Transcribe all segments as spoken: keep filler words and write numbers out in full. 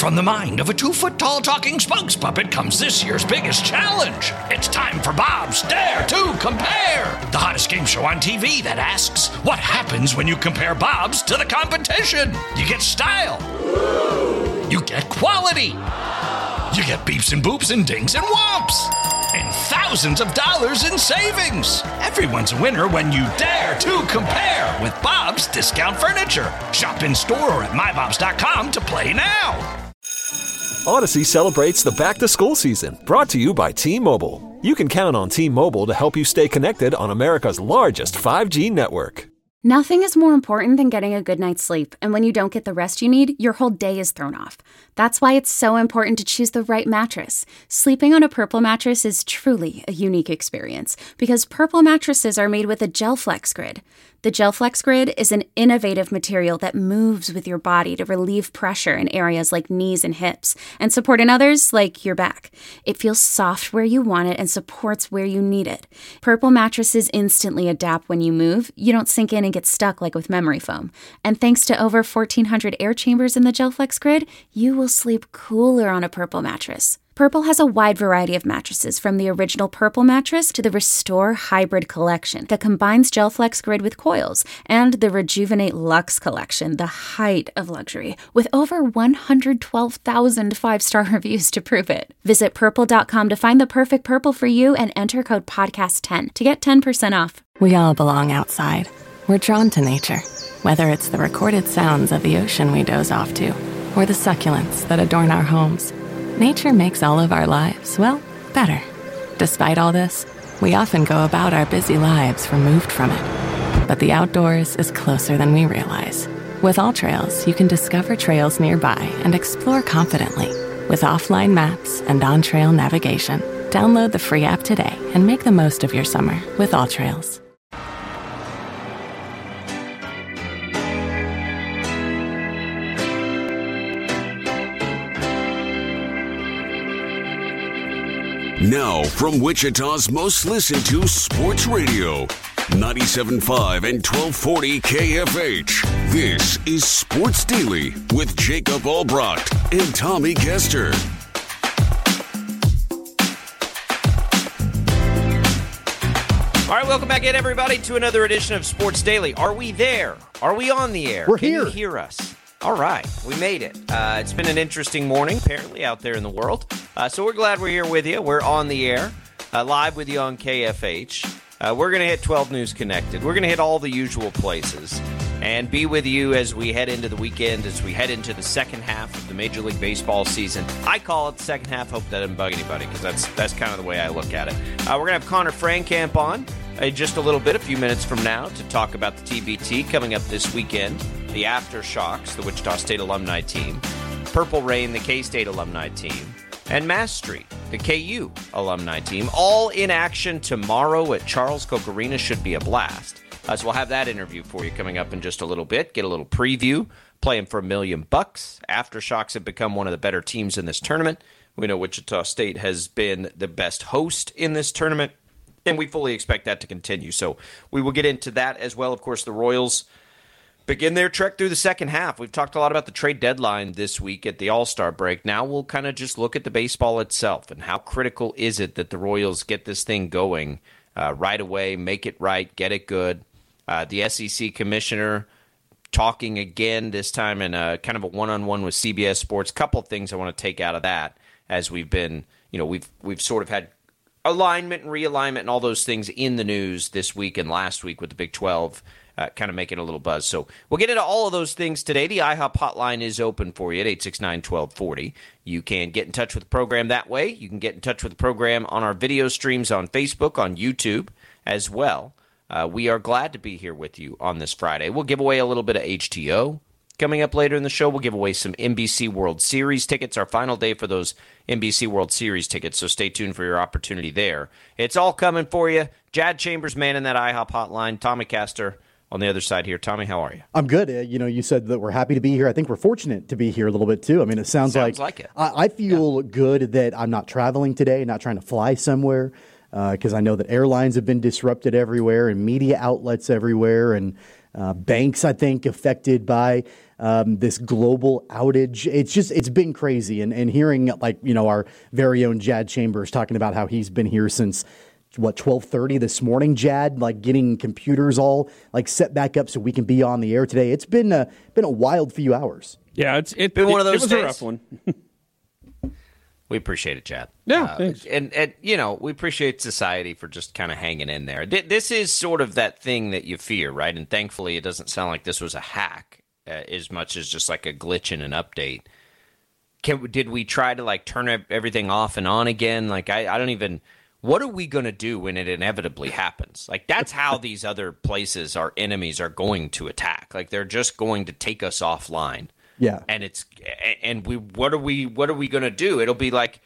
from the mind of a two-foot-tall talking spokes puppet comes this year's biggest challenge. It's time for Bob's Dare to Compare, the hottest game show on T V that asks, what happens when you compare Bobs to the competition? You get style. You get quality. You get beeps and boops and dings and whomps. And thousands of dollars in savings. Everyone's a winner when you dare to compare with Bob's Discount Furniture. Shop in store or at my bobs dot com to play now. Odyssey celebrates the back-to-school season, brought to you by T-Mobile. You can count on T-Mobile to help you stay connected on America's largest five G network. Nothing is more important than getting a good night's sleep, and when you don't get the rest you need, your whole day is thrown off. That's why it's so important to choose the right mattress. Sleeping on a Purple mattress is truly a unique experience, because Purple mattresses are made with a GelFlex Grid. The GelFlex Grid is an innovative material that moves with your body to relieve pressure in areas like knees and hips, and support in others like your back. It feels soft where you want it and supports where you need it. Purple mattresses instantly adapt when you move. You don't sink in and get stuck like with memory foam. And thanks to over fourteen hundred air chambers in the GelFlex Grid, you will sleep cooler on a Purple mattress. Purple has a wide variety of mattresses, from the original Purple mattress to the Restore Hybrid collection that combines GelFlex Grid with coils, and the Rejuvenate Luxe collection, the height of luxury, with over one hundred twelve thousand five-star reviews to prove it. Visit purple dot com to find the perfect Purple for you and enter code podcast ten to get ten percent off. We all belong outside. We're drawn to nature, whether it's the recorded sounds of the ocean we doze off to, or the succulents that adorn our homes. Nature makes all of our lives, well, better. Despite all this, we often go about our busy lives removed from it. But the outdoors is closer than we realize. With AllTrails, you can discover trails nearby and explore confidently. With offline maps and on-trail navigation, download the free app today and make the most of your summer with AllTrails. Now, from Wichita's most listened to sports radio, ninety-seven point five and twelve forty K F H. This is Sports Daily with Jacob Albrecht and Tommy Kester. All right, welcome back in, everybody, to another edition of Sports Daily. Are we there? Are we on the air? We're Can here. you hear us? All right, we made it. Uh, it's been an interesting morning, apparently, out there in the world. Uh, so we're glad we're here with you. We're on the air, uh, live with you on K F H. Uh, we're going to hit twelve News Connected. We're going to hit all the usual places and be with you as we head into the weekend, as we head into the second half of the Major League Baseball season. I call it the second half. Hope that doesn't bug anybody, because that's, that's kind of the way I look at it. Uh, we're going to have Connor Frankamp on uh, just a little bit, a few minutes from now, to talk about the T B T coming up this weekend. The Aftershocks, the Wichita State alumni team, Purple Rain, the K-State alumni team, and Mass Street, the K U alumni team, all in action tomorrow at Charles Koch Arena. Should be a blast. Uh, so we'll have that interview for you coming up in just a little bit. Get a little preview, playing for a million bucks. Aftershocks have become one of the better teams in this tournament. We know Wichita State has been the best host in this tournament, and we fully expect that to continue. So we will get into that as well. Of course, the Royals begin their trek through the second half. We've talked a lot about the trade deadline this week at the All-Star break. Now we'll kind of just look at the baseball itself and how critical is it that the Royals get this thing going uh, right away, make it right, get it good. Uh, the S E C commissioner talking again, this time in a kind of a one-on-one with C B S Sports. Couple of things I want to take out of that, as we've been, you know, we've we've sort of had alignment and realignment and all those things in the news this week and last week with the Big twelve. Uh, kind of making a little buzz. So we'll get into all of those things today. The IHOP hotline is open for you at eight six nine, one two four zero. You can get in touch with the program that way. You can get in touch with the program on our video streams on Facebook, on YouTube as well. Uh, we are glad to be here with you on this Friday. We'll give away a little bit of H T O coming up later in the show. We'll give away some N B C World Series tickets, our final day for those N B C World Series tickets, so stay tuned for your opportunity there. It's all coming for you. Jad Chambers manning that IHOP hotline. Tommy Kester on the other side here. Tommy, how are you? I'm good. Uh, you know, you said that we're happy to be here. I think we're fortunate to be here a little bit, too. I mean, it sounds, sounds like, like it. I, I feel yeah. good that I'm not traveling today, not trying to fly somewhere, because uh, I know that airlines have been disrupted everywhere and media outlets everywhere. And uh, banks, I think, affected by um, this global outage. It's just, it's been crazy. And, and hearing, like, you know, our very own Jad Chambers talking about how he's been here since, what, twelve thirty this morning, Jad, like getting computers all like set back up so we can be on the air today. It's been a, been a wild few hours. Yeah, it's it, been it, one of those it was days. a rough one. We appreciate it, Chad. Yeah, uh, thanks. And, and, you know, we appreciate society for just kind of hanging in there. This is sort of that thing that you fear, right? And thankfully, it doesn't sound like this was a hack uh, as much as just like a glitch in an update. Can, did we try to, like, turn everything off and on again? Like, I, I don't even... What are we going to do when it inevitably happens? Like, that's how these other places, our enemies, are going to attack. Like, they're just going to take us offline. Yeah. And it's and we what are we what are we going to do? It'll be like,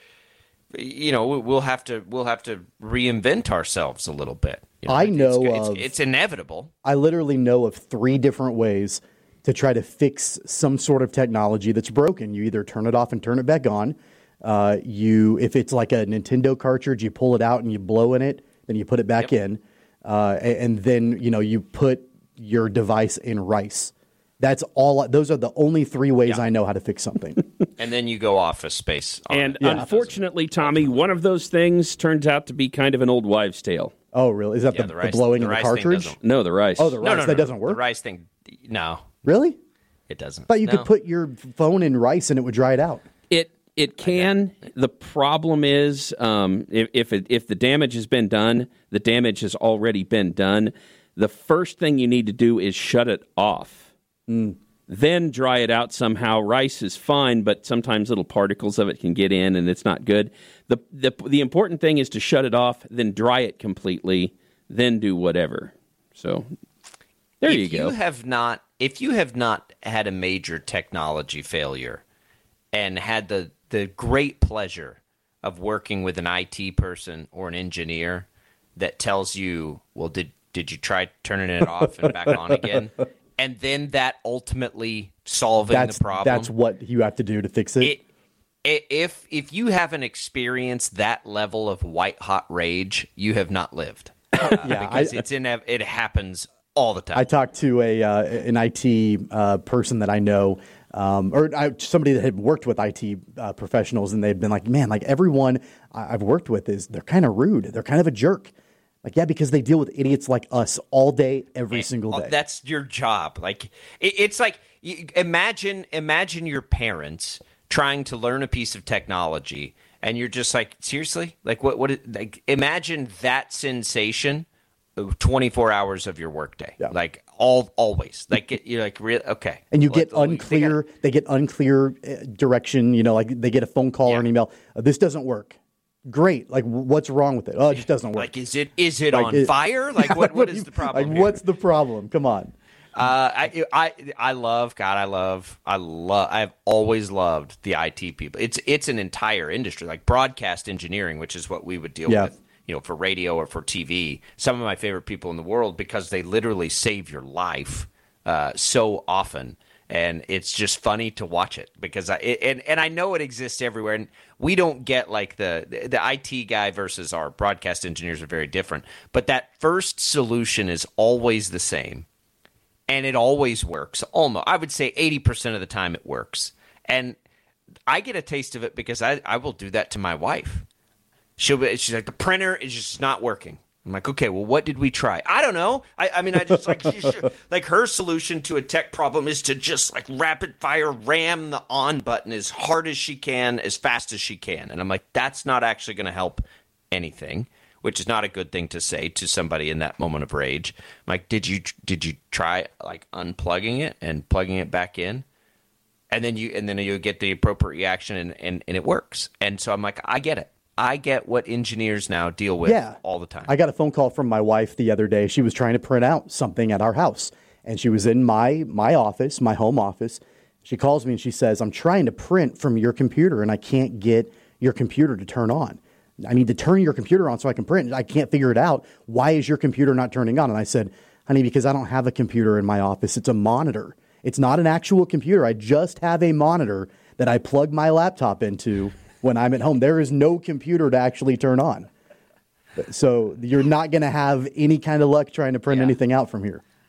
you know, we'll have to we'll have to reinvent ourselves a little bit. You know, I know it's, of, it's, it's inevitable. I literally know of three different ways to try to fix some sort of technology that's broken. You either turn it off and turn it back on. Uh, you if it's like a Nintendo cartridge, you pull it out and you blow in it, then you put it back Yep. in, uh, and, and then you know you put your device in rice. That's all. Those are the only three ways Yeah. I know how to fix something. And then you go Office Space. On And it. unfortunately, Tommy, one of those things turns out to be kind of an old wives' tale. Oh, really? Is that Yeah, the, the the, rice- blowing the of the rice thing cartridge? doesn't- No, the rice. Oh, the rice. no, no, no, that no. doesn't work? The rice thing, no, Really? it doesn't. But you No. could put your phone in rice and it would dry it out. It it can. The problem is, um, if if, it, if the damage has been done, the damage has already been done. The first thing you need to do is shut it off. Mm. Then dry it out somehow. Rice is fine, but sometimes little particles of it can get in, and it's not good. the the The important thing is to shut it off, then dry it completely, then do whatever. So there if you go. You have not, if you have not had a major technology failure and had the, the great pleasure of working with an I T person or an engineer that tells you, well, did did you try turning it off and back on again? And then that ultimately solving That's the problem. that's what you have to do to fix it. It, i- if if you haven't experienced that level of white hot rage, you have not lived. Uh, Yeah, because I- it's in it happens all the time. I talked to a uh, an I T uh, person that I know, um, or I, somebody that had worked with I T uh, professionals, and they'd been like, "Man, like everyone I- I've worked with is they're kind of rude. They're kind of a jerk." Like, yeah, because they deal with idiots like us all day, every single day. That's your job. Like it, it's like you, imagine imagine your parents trying to learn a piece of technology, and you're just like, seriously, like what what? Like imagine that sensation. twenty-four hours of your workday, Yeah. like all always, like you're like real okay, And you Let- get they unclear. gotta- They get unclear uh, direction. You know, like they get a phone call Yeah. or an email. Uh, this doesn't work. Great. Like, w- what's wrong with it? Oh, it just doesn't work. Like, is it is it Like, on it- fire? Like, what what is the problem? Like, here? what's the problem? Come on. Uh, I I I love God. I love I love. I've always loved the I T people. It's it's an entire industry, like broadcast engineering, which is what we would deal Yeah. with, you know, for radio or for T V. Some of my favorite people in the world because they literally save your life uh, so often. And it's just funny to watch it because I it, and and I know it exists everywhere. And we don't get like the the I T guy versus our broadcast engineers are very different. But that first solution is always the same, and it always works. Almost, I would say eighty percent of the time it works. And I get a taste of it because I I will do that to my wife. She'll be she's like, the printer is just not working. I'm like, okay, well, what did we try? I don't know. I, I mean, I just like, she should, like her solution to a tech problem is to just like rapid fire ram the on button as hard as she can, as fast as she can. And I'm like, that's not actually going to help anything, which is not a good thing to say to somebody in that moment of rage. I'm like, did you did you try like unplugging it and plugging it back in? And then you and then you get the appropriate reaction and, and, and it works. And so I'm like, I get it. I get what engineers now deal with Yeah. all the time. I got a phone call from my wife the other day. She was trying to print out something at our house, and she was in my my office, my home office. She calls me and she says, "I'm trying to print from your computer, and I can't get your computer to turn on. I need to turn your computer on so I can print. I can't figure it out. Why is your computer not turning on?" And I said, "Honey, because I don't have a computer in my office. It's a monitor. It's not an actual computer. I just have a monitor that I plug my laptop into when I'm at home. There is no computer to actually turn on. So you're not going to have any kind of luck trying to print Yeah. anything out from here."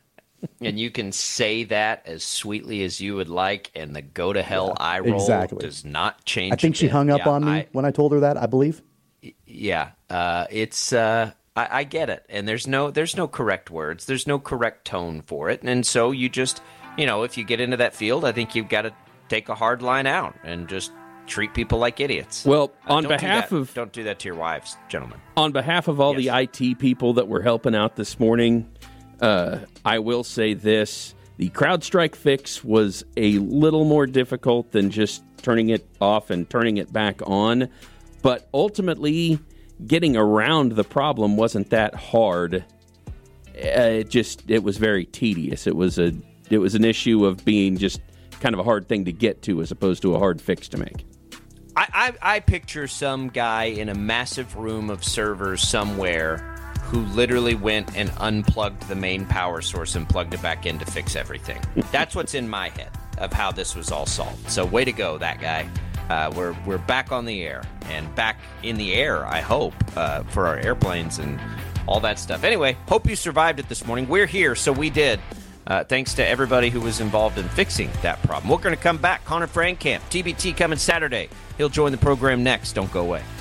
and you can say that as sweetly as you would like, and the go to hell yeah, eye roll exactly. does not change. I think she hung up yeah, on me I, when I told her that, I believe. Yeah, uh, it's uh, I, I get it, and there's no there's no correct words, there's no correct tone for it, and so you just you know if you get into that field, I think you've got to take a hard line out and just treat people like idiots. Well, uh, on don't behalf do of don't do that to your wives, gentlemen. On behalf of all yes. the I T people that were helping out this morning, uh, I will say this: the CrowdStrike fix was a little more difficult than just turning it off and turning it back on. But ultimately, getting around the problem wasn't that hard. Uh, it just it was very tedious. It was a it was an issue of being just kind of a hard thing to get to as opposed to a hard fix to make. I, I, I picture some guy in a massive room of servers somewhere who literally went and unplugged the main power source and plugged it back in to fix everything. That's what's in my head of how this was all solved. So way to go, that guy. Uh, we're we're back on the air and back in the air, I hope, uh, for our airplanes and all that stuff. Anyway, hope you survived it this morning. We're here, so we did. Uh, thanks to everybody who was involved in fixing that problem. We're going to come back. Connor Frankamp, T B T coming Saturday. He'll join the program next. Don't go away.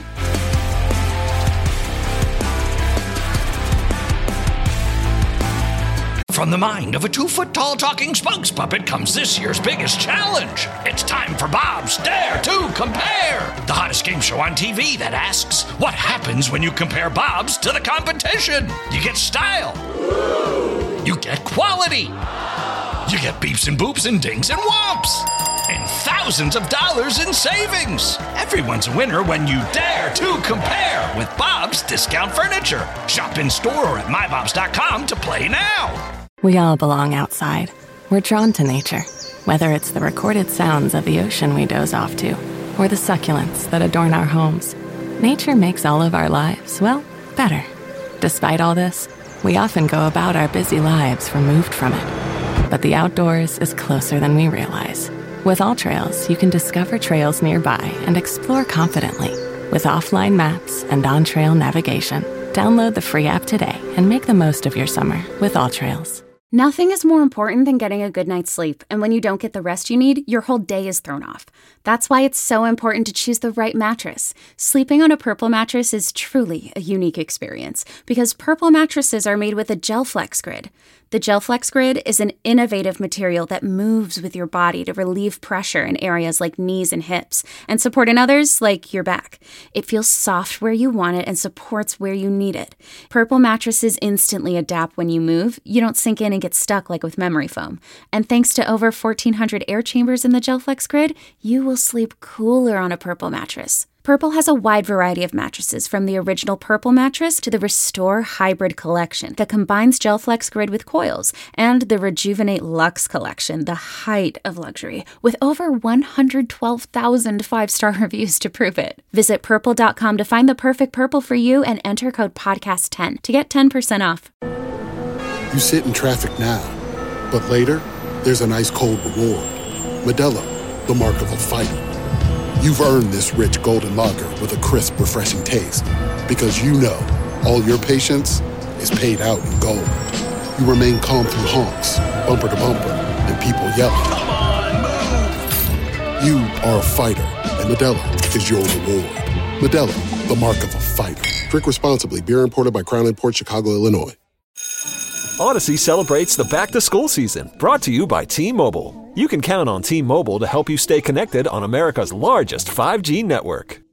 From the mind of a two-foot-tall talking spokes puppet comes this year's biggest challenge. It's time for Bob's Dare to Compare, the hottest game show on T V that asks, what happens when you compare Bob's to the competition? You get style. You get quality. You get beeps and boops and dings and whomps. And thousands of dollars in savings. Everyone's a winner when you dare to compare with Bob's Discount Furniture. Shop in store or at my bobs dot com to play now. We all belong outside. We're drawn to nature, whether it's the recorded sounds of the ocean we doze off to, or the succulents that adorn our homes. Nature makes all of our lives, well, better. Despite all this, we often go about our busy lives removed from it. But the outdoors is closer than we realize. With AllTrails, you can discover trails nearby and explore confidently. With offline maps and on-trail navigation, download the free app today and make the most of your summer with AllTrails. Nothing is more important than getting a good night's sleep, and when you don't get the rest you need, your whole day is thrown off. That's why it's so important to choose the right mattress. Sleeping on a Purple mattress is truly a unique experience, because Purple mattresses are made with a GelFlex Grid. The GelFlex Grid is an innovative material that moves with your body to relieve pressure in areas like knees and hips, and support in others like your back. It feels soft where you want it and supports where you need it. Purple mattresses instantly adapt when you move. You don't sink in and get stuck like with memory foam. And thanks to over fourteen hundred air chambers in the GelFlex Grid, you will sleep cooler on a Purple mattress. Purple has a wide variety of mattresses, from the original Purple mattress to the Restore Hybrid collection that combines GelFlex Grid with coils, and the Rejuvenate Luxe collection, the height of luxury, with over one hundred twelve thousand five-star reviews to prove it. Visit purple dot com to find the perfect Purple for you and enter code podcast ten to get ten percent off. You sit in traffic now, but later, there's an ice-cold reward. Modelo, the mark of a fighter. You've earned this rich golden lager with a crisp, refreshing taste. Because you know, all your patience is paid out in gold. You remain calm through honks, bumper to bumper, and people yelling. Come on, move! You are a fighter, and Modelo is your reward. Modelo, the mark of a fighter. Drink responsibly. Beer imported by Crown Imports, Chicago, Illinois. Odyssey celebrates the back-to-school season, brought to you by T-Mobile. You can count on T-Mobile to help you stay connected on America's largest five G network.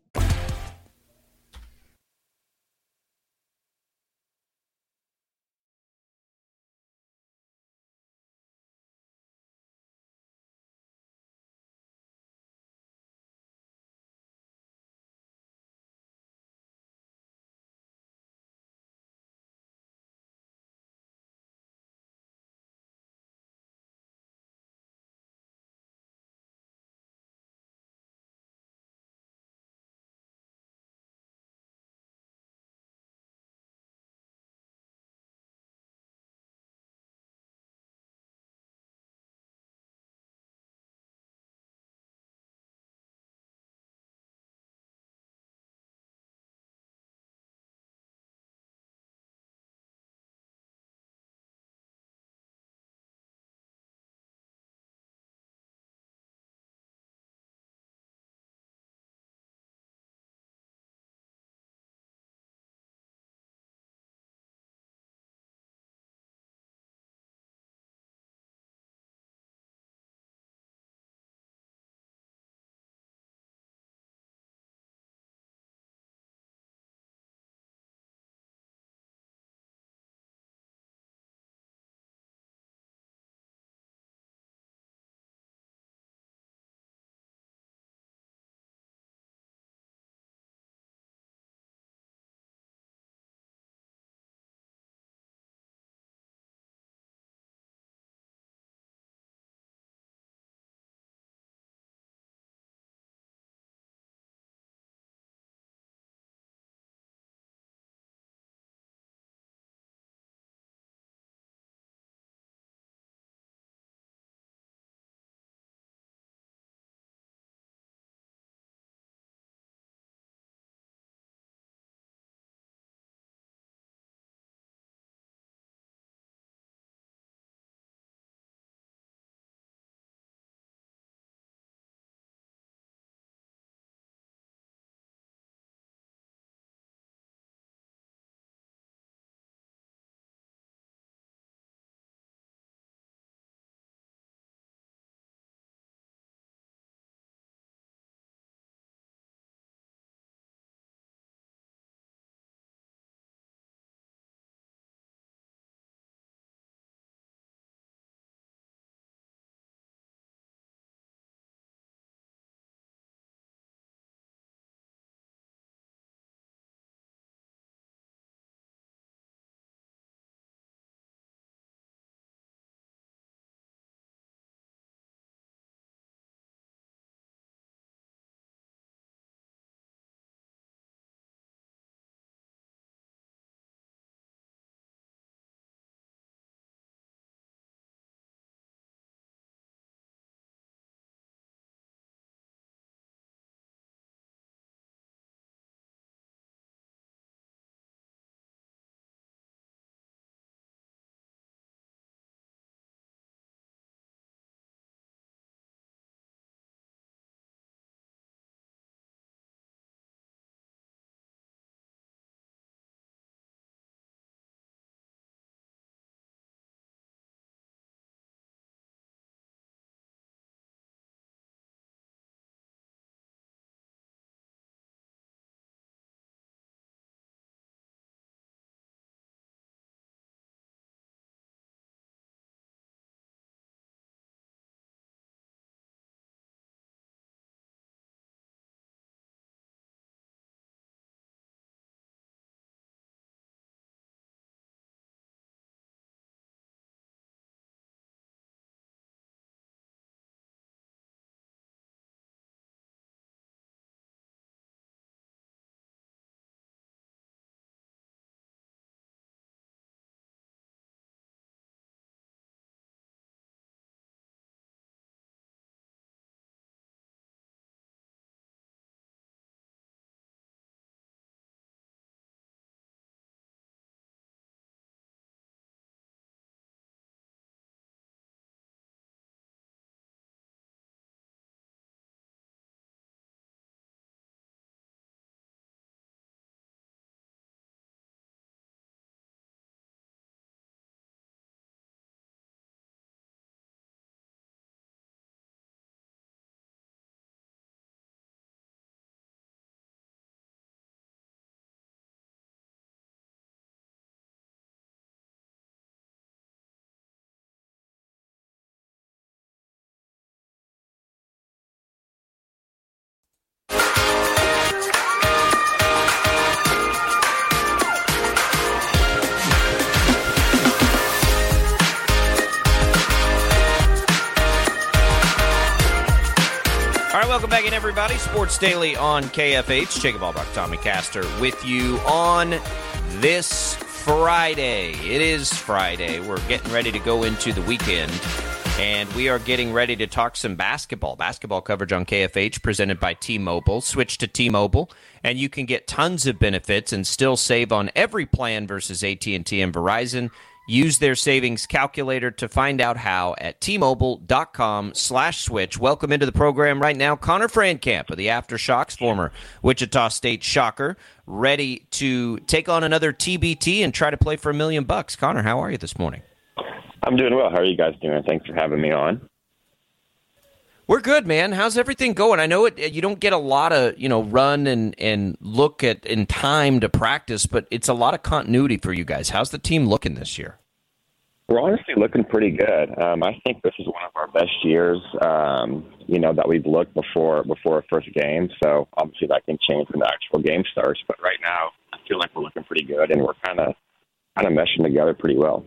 welcome back in, everybody. Sports Daily on K F H. Jacob Albach, Tommy Castor with you on this Friday. It is Friday. We're getting ready to go into the weekend, and we are getting ready to talk some basketball. Basketball coverage on K F H presented by T-Mobile. Switch to T-Mobile, and you can get tons of benefits and still save on every plan versus A T and T and Verizon. Use their savings calculator to find out how at T-Mobile.com slash switch. Welcome into the program right now, Connor Frankamp of the Aftershocks, former Wichita State Shocker, ready to take on another T B T and try to play for a million bucks. Connor, how are you this morning? I'm doing well. How are you guys doing? Thanks for having me on. We're good, man. How's everything going? I know it. You don't get a lot of, you know, run and, and look at in time to practice, but it's a lot of continuity for you guys. How's the team looking this year? We're honestly looking pretty good. Um, I think this is one of our best years, um, you know, that we've looked before before our first game. So obviously that can change when the actual game starts. But right now, I feel like we're looking pretty good, and we're kind of kind of meshing together pretty well.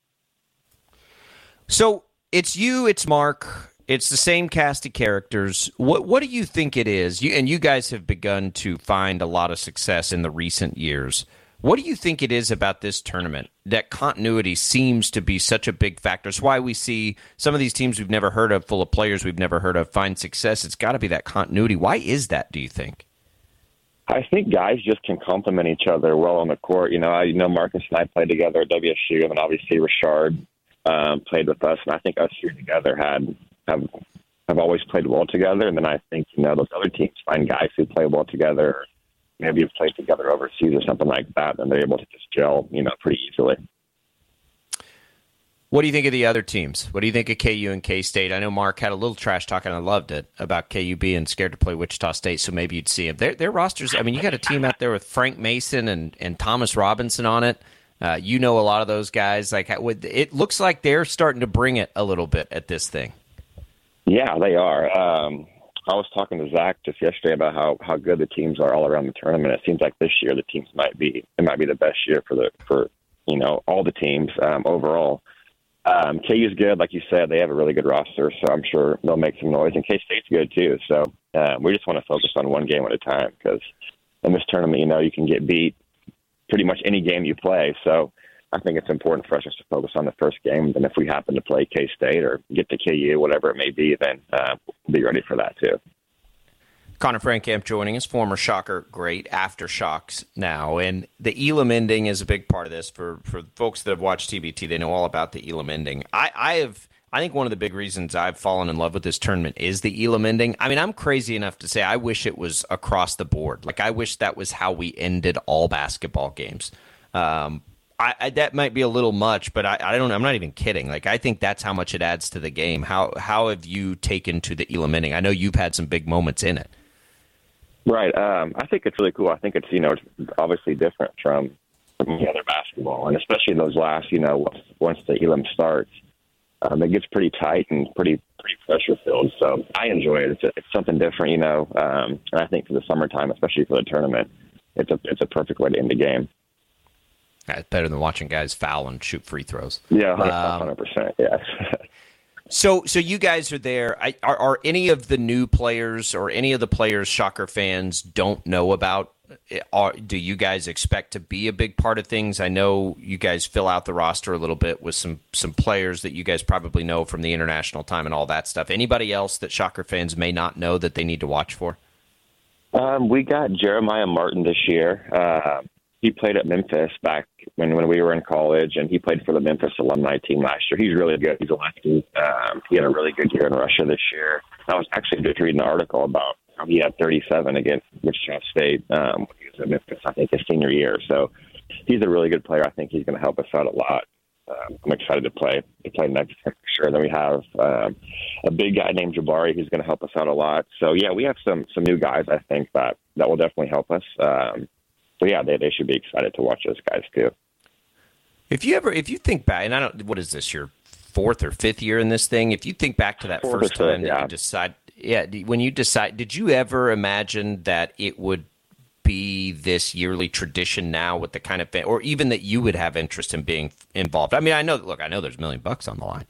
So it's you, it's Mark. It's the same cast of characters. What what do you think it is? You, and you guys have begun to find a lot of success in the recent years. What do you think it is about this tournament that continuity seems to be such a big factor? It's why we see some of these teams we've never heard of, full of players we've never heard of, find success. It's got to be that continuity. Why is that, do you think? I think guys just can complement each other well on the court. You know, I you know Marcus and I played together at W S U, and obviously Richard um, played with us, and I think us here together had have have always played well together. And then I think, you know, those other teams find guys who play well together, maybe have played together overseas or something like that, and they're able to just gel, you know, pretty easily. What do you think of the other teams? What do you think of K U and K-State? I know Mark had a little trash talk, and I loved it, about K U being scared to play Wichita State, so maybe you'd see them. Their, their rosters, I mean, you got a team out there with Frank Mason and, and Thomas Robinson on it. Uh, you know a lot of those guys. Like, it looks like they're starting to bring it a little bit at this thing. Yeah, they are. Um, I was talking to Zach just yesterday about how, how good the teams are all around the tournament. It seems like this year the teams might be it might be the best year for the for you know all the teams um, overall. Um, K U's good, like you said. They have a really good roster, so I'm sure they'll make some noise. And K-State's good too. So uh, we just want to focus on one game at a time, because in this tournament, you know, you can get beat pretty much any game you play. So I think it's important for us just to focus on the first game. And if we happen to play K-State or get to K U, whatever it may be, then uh, we'll be ready for that too. Connor Frankamp joining us, former Shocker great, Aftershocks now. And the Elam ending is a big part of this. For, for folks that have watched T B T, they know all about the Elam ending. I, I have, I think one of the big reasons I've fallen in love with this tournament is the Elam ending. I mean, I'm crazy enough to say I wish it was across the board. Like, I wish that was how we ended all basketball games. Um, I, I, that might be a little much, but I, I don't know. I'm not even kidding. Like, I think that's how much it adds to the game. How how have you taken to the Elam ending? I know you've had some big moments in it. Right. Um, I think it's really cool. I think it's, you know, it's obviously different from, from the other basketball, and especially those last, you know, once, once the Elam starts, um, it gets pretty tight and pretty pretty pressure filled. So I enjoy it. It's a, it's something different, you know. Um, and I think for the summertime, especially for the tournament, it's a it's a perfect way to end the game. Yeah, it's better than watching guys foul and shoot free throws. Yeah, one hundred percent, yes. so so you guys are there. I, are, are any of the new players or any of the players Shocker fans don't know about? Are, do you guys expect to be a big part of things? I know you guys fill out the roster a little bit with some, some players that you guys probably know from the international time and all that stuff. Anybody else that Shocker fans may not know that they need to watch for? Um, we got Jeremiah Martin this year. Uh, He played at Memphis back when, when we were in college, and he played for the Memphis alumni team last year. He's really good. He's a lefty. Um, he had a really good year in Russia this year. I was actually just reading an article about how he had thirty-seven against Wichita State um, when he was at Memphis, I think, his senior year. So he's a really good player. I think he's going to help us out a lot. Um, I'm excited to play to play next to him for sure. Then we have um, a big guy named Jabari who's going to help us out a lot. So, yeah, we have some some new guys, I think, that, that will definitely help us. Um, So, yeah, they, they should be excited to watch those guys, too. If you ever, if you think back, and I don't, what is this, your fourth or fifth year in this thing? If you think back to that Fourth first or time fifth, that yeah. you decide, yeah, when you decide, did you ever imagine that it would be this yearly tradition now with the kind of, or even that you would have interest in being involved? I mean, I know, look, I know there's a million bucks on the line,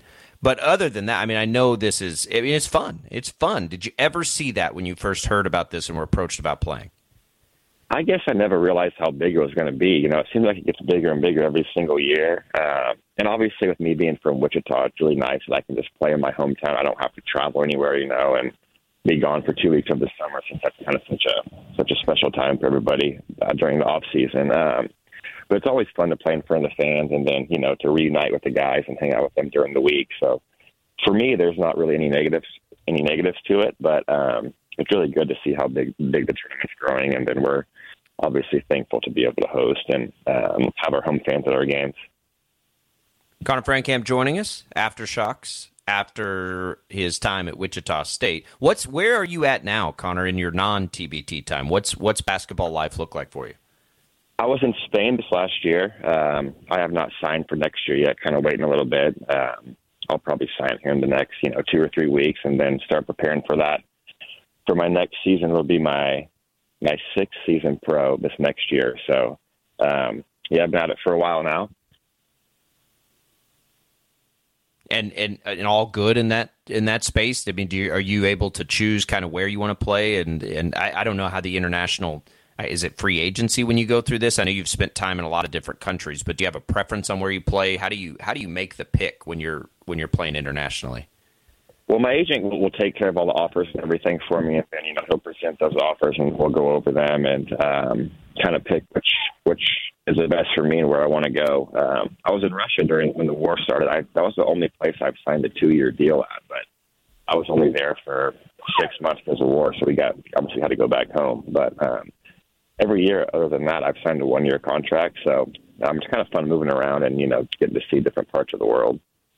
But other than that, I mean, I know this is, I mean, it's fun. It's fun. Did you ever see that when you first heard about this and were approached about playing? I guess I never realized how big it was going to be. You know, it seems like it gets bigger and bigger every single year. Uh, and obviously with me being from Wichita, it's really nice that I can just play in my hometown. I don't have to travel anywhere, you know, and be gone for two weeks of the summer, since that's kind of such a such a special time for everybody uh, during the off season. Um, but it's always fun to play in front of the fans, and then, you know, to reunite with the guys and hang out with them during the week. So for me, there's not really any negatives any negatives to it, but um, it's really good to see how big big the tournament's growing, and then we're obviously thankful to be able to host and um, have our home fans at our games. Connor Frankamp joining us, Aftershocks, after his time at Wichita State. What's where are you at now, Connor, in your non-T B T time? What's what's basketball life look like for you? I was in Spain this last year. Um, I have not signed for next year yet, kind of waiting a little bit. Um, I'll probably sign here in the next, you know, two or three weeks, and then start preparing for that. For my next season will be my my sixth season pro this next year. So, um, yeah, I've been at it for a while now. And, and and all good in that in that space. I mean, do you, are you able to choose kind of where you want to play? And and I, I don't know how the international, is it free agency when you go through this? I know you've spent time in a lot of different countries, but do you have a preference on where you play? How do you how do you make the pick when you're when you're playing internationally? Well, my agent will take care of all the offers and everything for me, and then, you know, he'll present those offers, and we'll go over them and um, kind of pick which which is the best for me and where I want to go. Um, I was in Russia during when the war started. I, that was the only place I've signed a two-year deal at, but I was only there for six months because of war, so we got obviously had to go back home. But um, every year, other than that, I've signed a one-year contract, so um, it's kind of fun moving around and, you know, getting to see different parts of the world.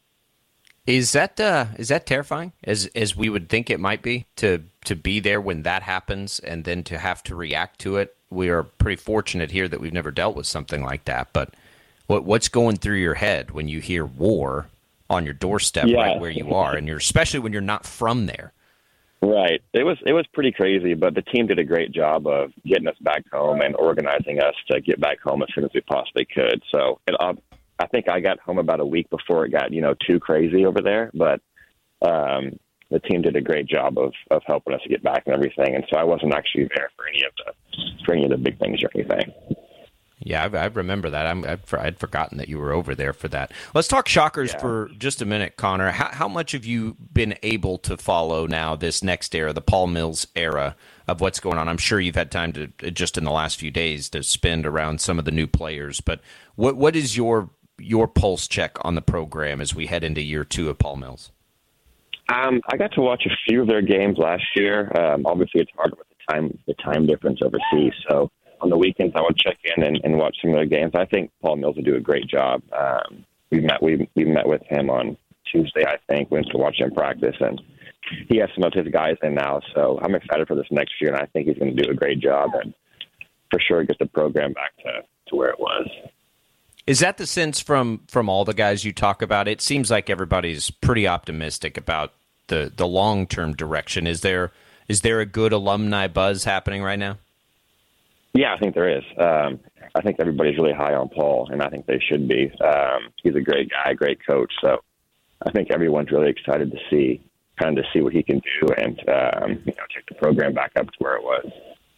Is that uh, is that terrifying, as as we would think it might be, to to be there when that happens and then to have to react to it? We are pretty fortunate here that we've never dealt with something like that. But what what's going through your head when you hear war on your doorstep, yeah. right where you are, and you're especially when you're not from there? Right. It was it was pretty crazy, but the team did a great job of getting us back home and organizing us to get back home as soon as we possibly could. So it. Uh, I think I got home about a week before it got, you know, too crazy over there. But um, the team did a great job of, of helping us get back and everything. And so I wasn't actually there for any of the for any of the big things or anything. Yeah, I, I remember that. I'm, I'd, I'd forgotten that you were over there for that. Let's talk Shockers yeah. for just a minute, Connor. How, how much have you been able to follow now this next era, the Paul Mills era of what's going on? I'm sure you've had time to, just in the last few days, to spend around some of the new players. But what what is your your pulse check on the program as we head into year two of Paul Mills? Um, I got to watch a few of their games last year. Um, obviously, it's hard with the time the time difference overseas. So on the weekends, I would check in and, and watch some of their games. I think Paul Mills will do a great job. Um, we met we we met with him on Tuesday, I think. Went to watch him practice, and he has some of his guys in now. So I'm excited for this next year, and I think he's going to do a great job and for sure get the program back to, to where it was. Is that the sense from, from all the guys you talk about? It seems like everybody's pretty optimistic about the, the long-term direction. Is there is there a good alumni buzz happening right now? Yeah, I think there is. Um, I think everybody's really high on Paul, and I think they should be. Um, he's a great guy, great coach. So I think everyone's really excited to see kind of to see what he can do and um, you know, take the program back up to where it was.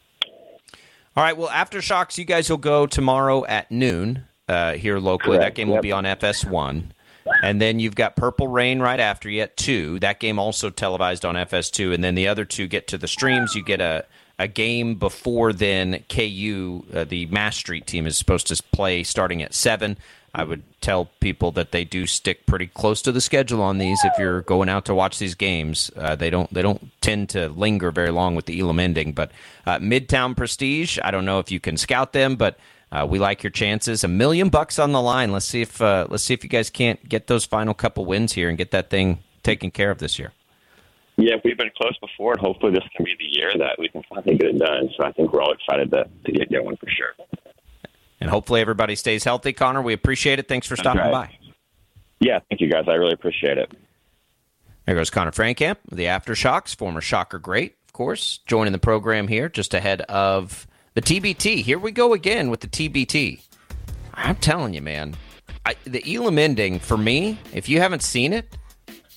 All right, well, Aftershocks, you guys will go tomorrow at noon. Uh, here locally. Correct. That game will yep. be on F S one. And then you've got Purple Rain right after you at two. That game also televised on F S two. And then the other two get to the streams. You get a, a game before then. K U, uh, the Mass Street team, is supposed to play starting at seven. I would tell people that they do stick pretty close to the schedule on these if you're going out to watch these games. Uh, they don't they don't tend to linger very long with the Elam ending. But uh, Midtown Prestige, I don't know if you can scout them, but Uh, we like your chances. A million bucks on the line. Let's see if uh, let's see if you guys can't get those final couple wins here and get that thing taken care of this year. Yeah, we've been close before, and hopefully this can be the year that we can finally get it done. So I think we're all excited to, to get going for sure. And hopefully everybody stays healthy, Connor. We appreciate it. Thanks for stopping right. by. Yeah, thank you guys. I really appreciate it. There goes Connor Frankamp, the Aftershocks, former Shocker great, of course, joining the program here just ahead of the T B T. Here we go again with the T B T. I'm telling you, man, I, the Elam ending, for me, if you haven't seen it,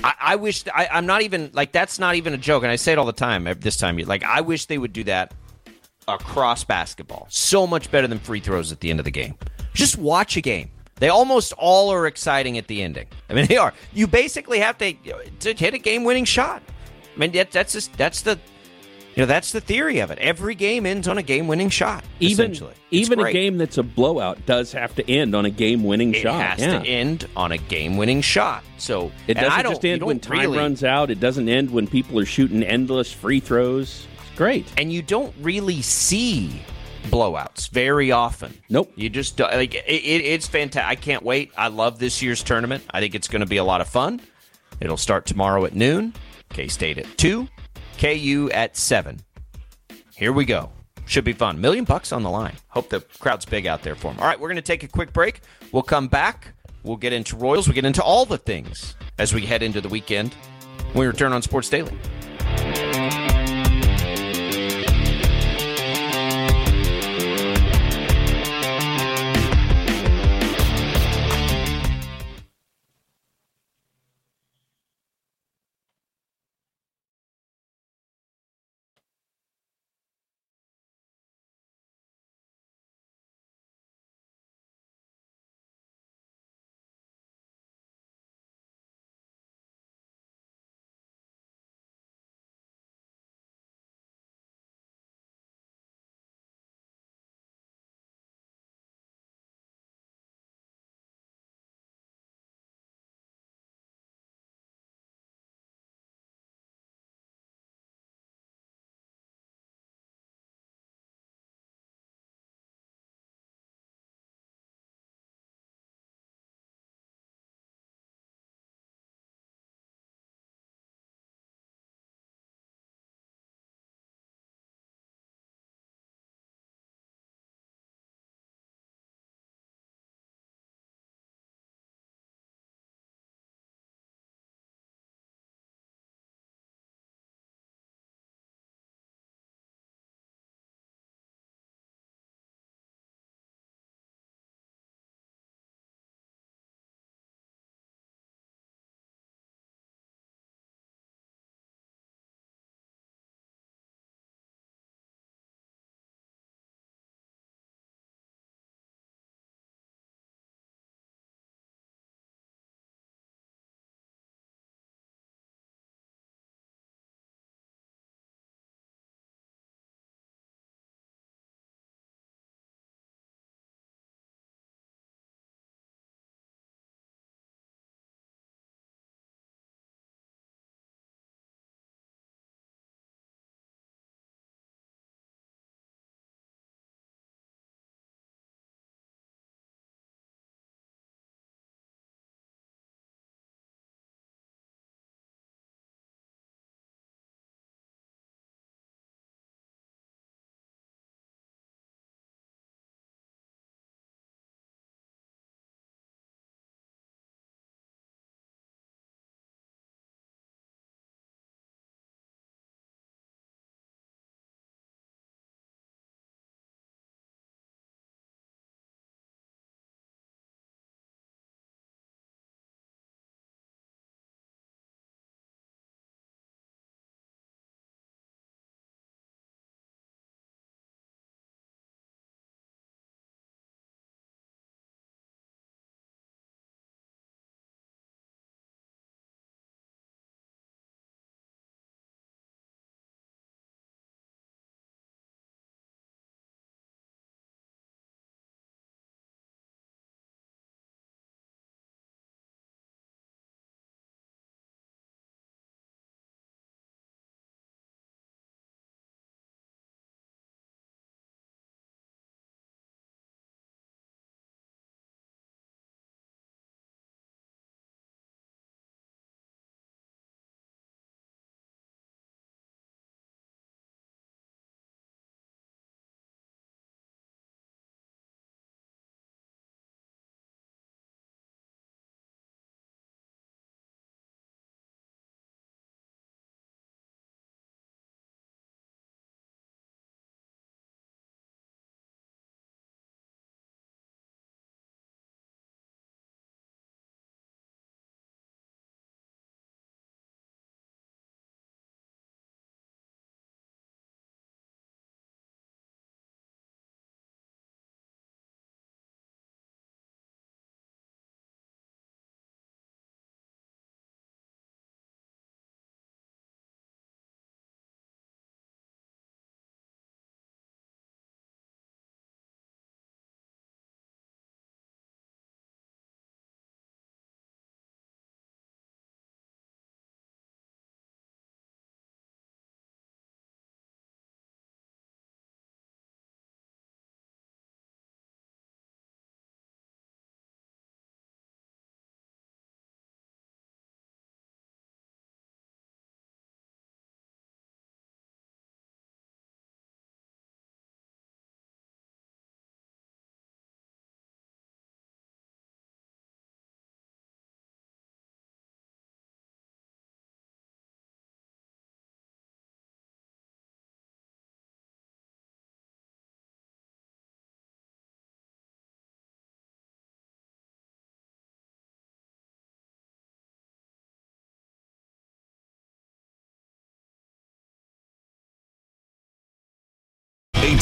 I, I wish I, I'm not even like that's not even a joke, and I say it all the time. This time, like I wish they would do that across basketball. So much better than free throws at the end of the game. Just watch a game. They almost all are exciting at the ending. I mean, they are. You basically have to, to hit a game-winning shot. I mean, that, that's just, that's the you know that's the theory of it. Every game ends on a game-winning shot. Even essentially, even great. a game that's a blowout does have to end on a game-winning it shot. It has yeah. to end on a game-winning shot. So it and doesn't I don't, just end when time really, runs out. It doesn't end when people are shooting endless free throws. It's great, and you don't really see blowouts very often. Nope. You just like it, it, it's fantastic. I can't wait. I love this year's tournament. I think it's going to be a lot of fun. It'll start tomorrow at noon. K-State at two. K U at seven. Here we go. Should be fun. Million bucks on the line. Hope the crowd's big out there for them. All right, we're going to take a quick break. We'll come back. We'll get into Royals. We'll get into all the things as we head into the weekend when we return on Sports Daily.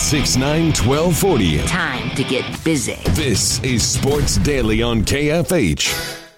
six nine, one two four zero. Time to get busy. This is Sports Daily on K F H.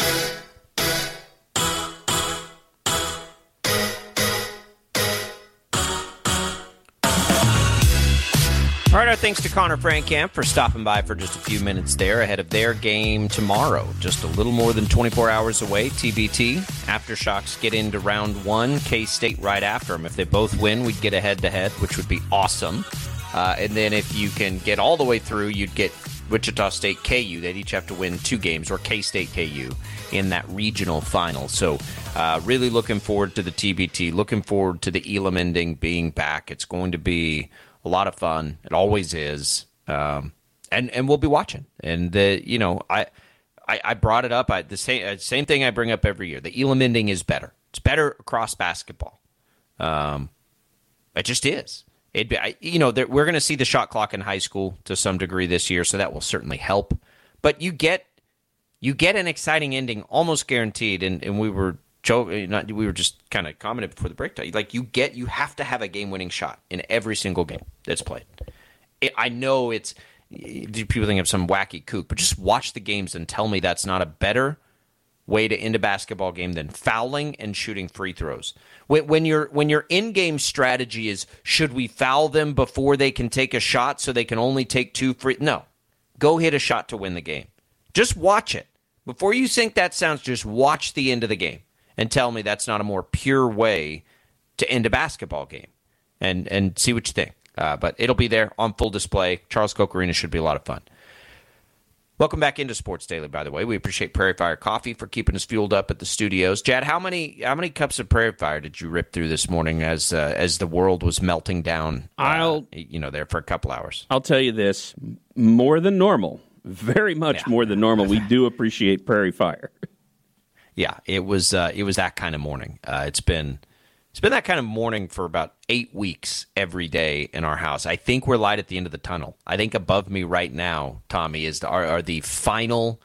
All right, our thanks to Connor Frankamp for stopping by for just a few minutes there ahead of their game tomorrow. Just a little more than twenty-four hours away, T B T. Aftershocks get into round one, K-State right after them. If they both win, we'd get a head-to-head, which would be awesome. Uh, and then if you can get all the way through, you'd get Wichita State K U. They'd each have to win two games, or K-State K U, in that regional final. So uh, really looking forward to the T B T, looking forward to the Elam ending being back. It's going to be a lot of fun. It always is. Um, and, and we'll be watching. And, the, you know, I, I I brought it up. I, the same, same thing I bring up every year. The Elam ending is better. It's better across basketball. Um, it just is. It, I, you know, we're going to see the shot clock in high school to some degree this year, so that will certainly help. But you get you get an exciting ending, almost guaranteed. And, and we were joking, not we were just kind of commenting before the break. Like you get, you have to have a game-winning shot in every single game that's played. It, I know it's people think of some wacky kook, but just watch the games and tell me that's not a better way to end a basketball game than fouling and shooting free throws. When, when your when your in-game strategy is, should we foul them before they can take a shot so they can only take two free? No. Go hit a shot to win the game. Just watch it. Before you think that sounds, just watch the end of the game and tell me that's not a more pure way to end a basketball game, and and see what you think. Uh, but it'll be there on full display. Charles Koch Arena should be a lot of fun. Welcome back into Sports Daily, by the way. We appreciate Prairie Fire Coffee for keeping us fueled up at the studios. Chad, how many how many cups of Prairie Fire did you rip through this morning as uh, as the world was melting down? Uh, I'll you know there for a couple hours. I'll tell you this: more than normal, very much yeah. more than normal. We do appreciate Prairie Fire. Yeah, it was uh, it was that kind of morning. Uh, it's been. It's been that kind of morning for about eight weeks every day in our house. I think we're light at the end of the tunnel. I think above me right now, Tommy, is the, are, are the final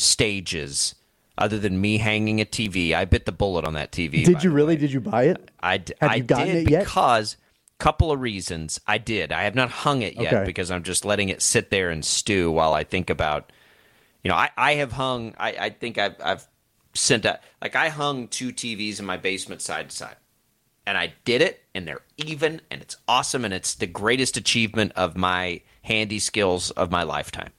stages, other than me hanging a T V. I bit the bullet on that T V. Did you really? Way. Did you buy it? I, have I you gotten did it yet? Because a couple of reasons. I did. I have not hung it yet okay. because I'm just letting it sit there and stew while I think about, you know, I, I have hung, I, I think I've, I've sent out, like I hung two T Vs in my basement side to side. And I did it, and they're even, and it's awesome, and it's the greatest achievement of my handy skills of my lifetime.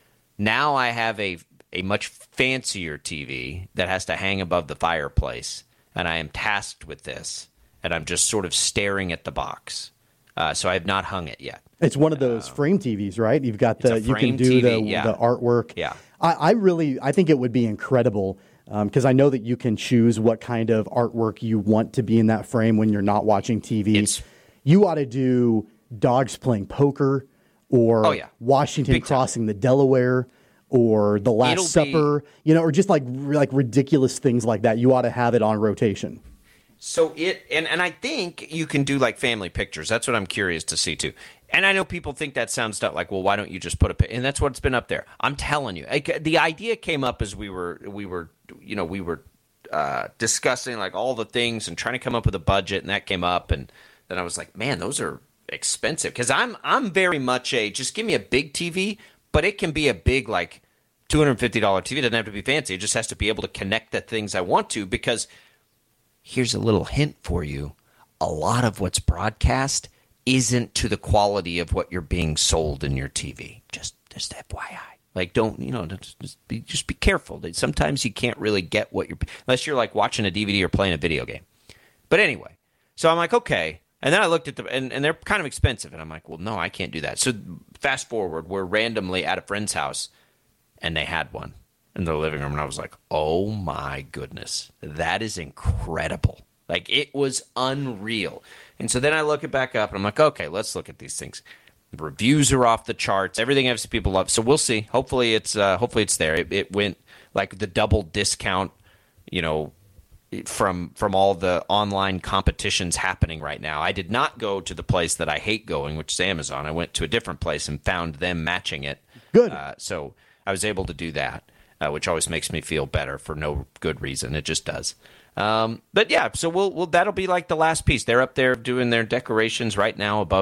Now I have a a much fancier T V that has to hang above the fireplace, and I am tasked with this, and I'm just sort of staring at the box. Uh, so I have not hung it yet. It's one of those uh, frame T Vs, right? You've got the you can do T V, the yeah. the artwork. Yeah, I, I really I think it would be incredible. Because um, I know that you can choose what kind of artwork you want to be in that frame when you're not watching T V. It's, you ought to do dogs playing poker, or oh yeah. Washington Big crossing time. the Delaware, or the Last It'll Supper, be, you know, or just like like ridiculous things like that. You ought to have it on rotation. So it and, and I think you can do like family pictures. That's what I'm curious to see too. And I know people think that sounds like, well, why don't you just put a – and that's what's been up there. I'm telling you. The idea came up as we were, we were you know, we were uh, discussing like all the things and trying to come up with a budget, and that came up. And then I was like, man, those are expensive. Because I'm, I'm very much a – just give me a big T V, but it can be a big like two hundred fifty dollars T V. It doesn't have to be fancy. It just has to be able to connect the things I want to, because here's a little hint for you. A lot of what's broadcast – isn't to the quality of what you're being sold in your T V. Just, just F Y I. Like, don't, you know, just be, just be careful. Sometimes you can't really get what you're, unless you're like watching a D V D or playing a video game. But anyway, so I'm like, okay. And then I looked at the, and, and they're kind of expensive. And I'm like, well, no, I can't do that. So fast forward, we're randomly at a friend's house, and they had one in the living room. And I was like, oh my goodness, that is incredible. Like, it was unreal. And so then I look it back up, and I'm like, okay, let's look at these things. The reviews are off the charts. Everything I've seen people love. So we'll see. Hopefully it's uh, hopefully it's there. It, it went like the double discount, you know, from from all the online competitions happening right now. I did not go to the place that I hate going, which is Amazon. I went to a different place and found them matching it. Good. Uh, so I was able to do that, uh, which always makes me feel better for no good reason. It just does. Um, but yeah, so we'll, we'll that'll be like the last piece. They're up there doing their decorations right now above me,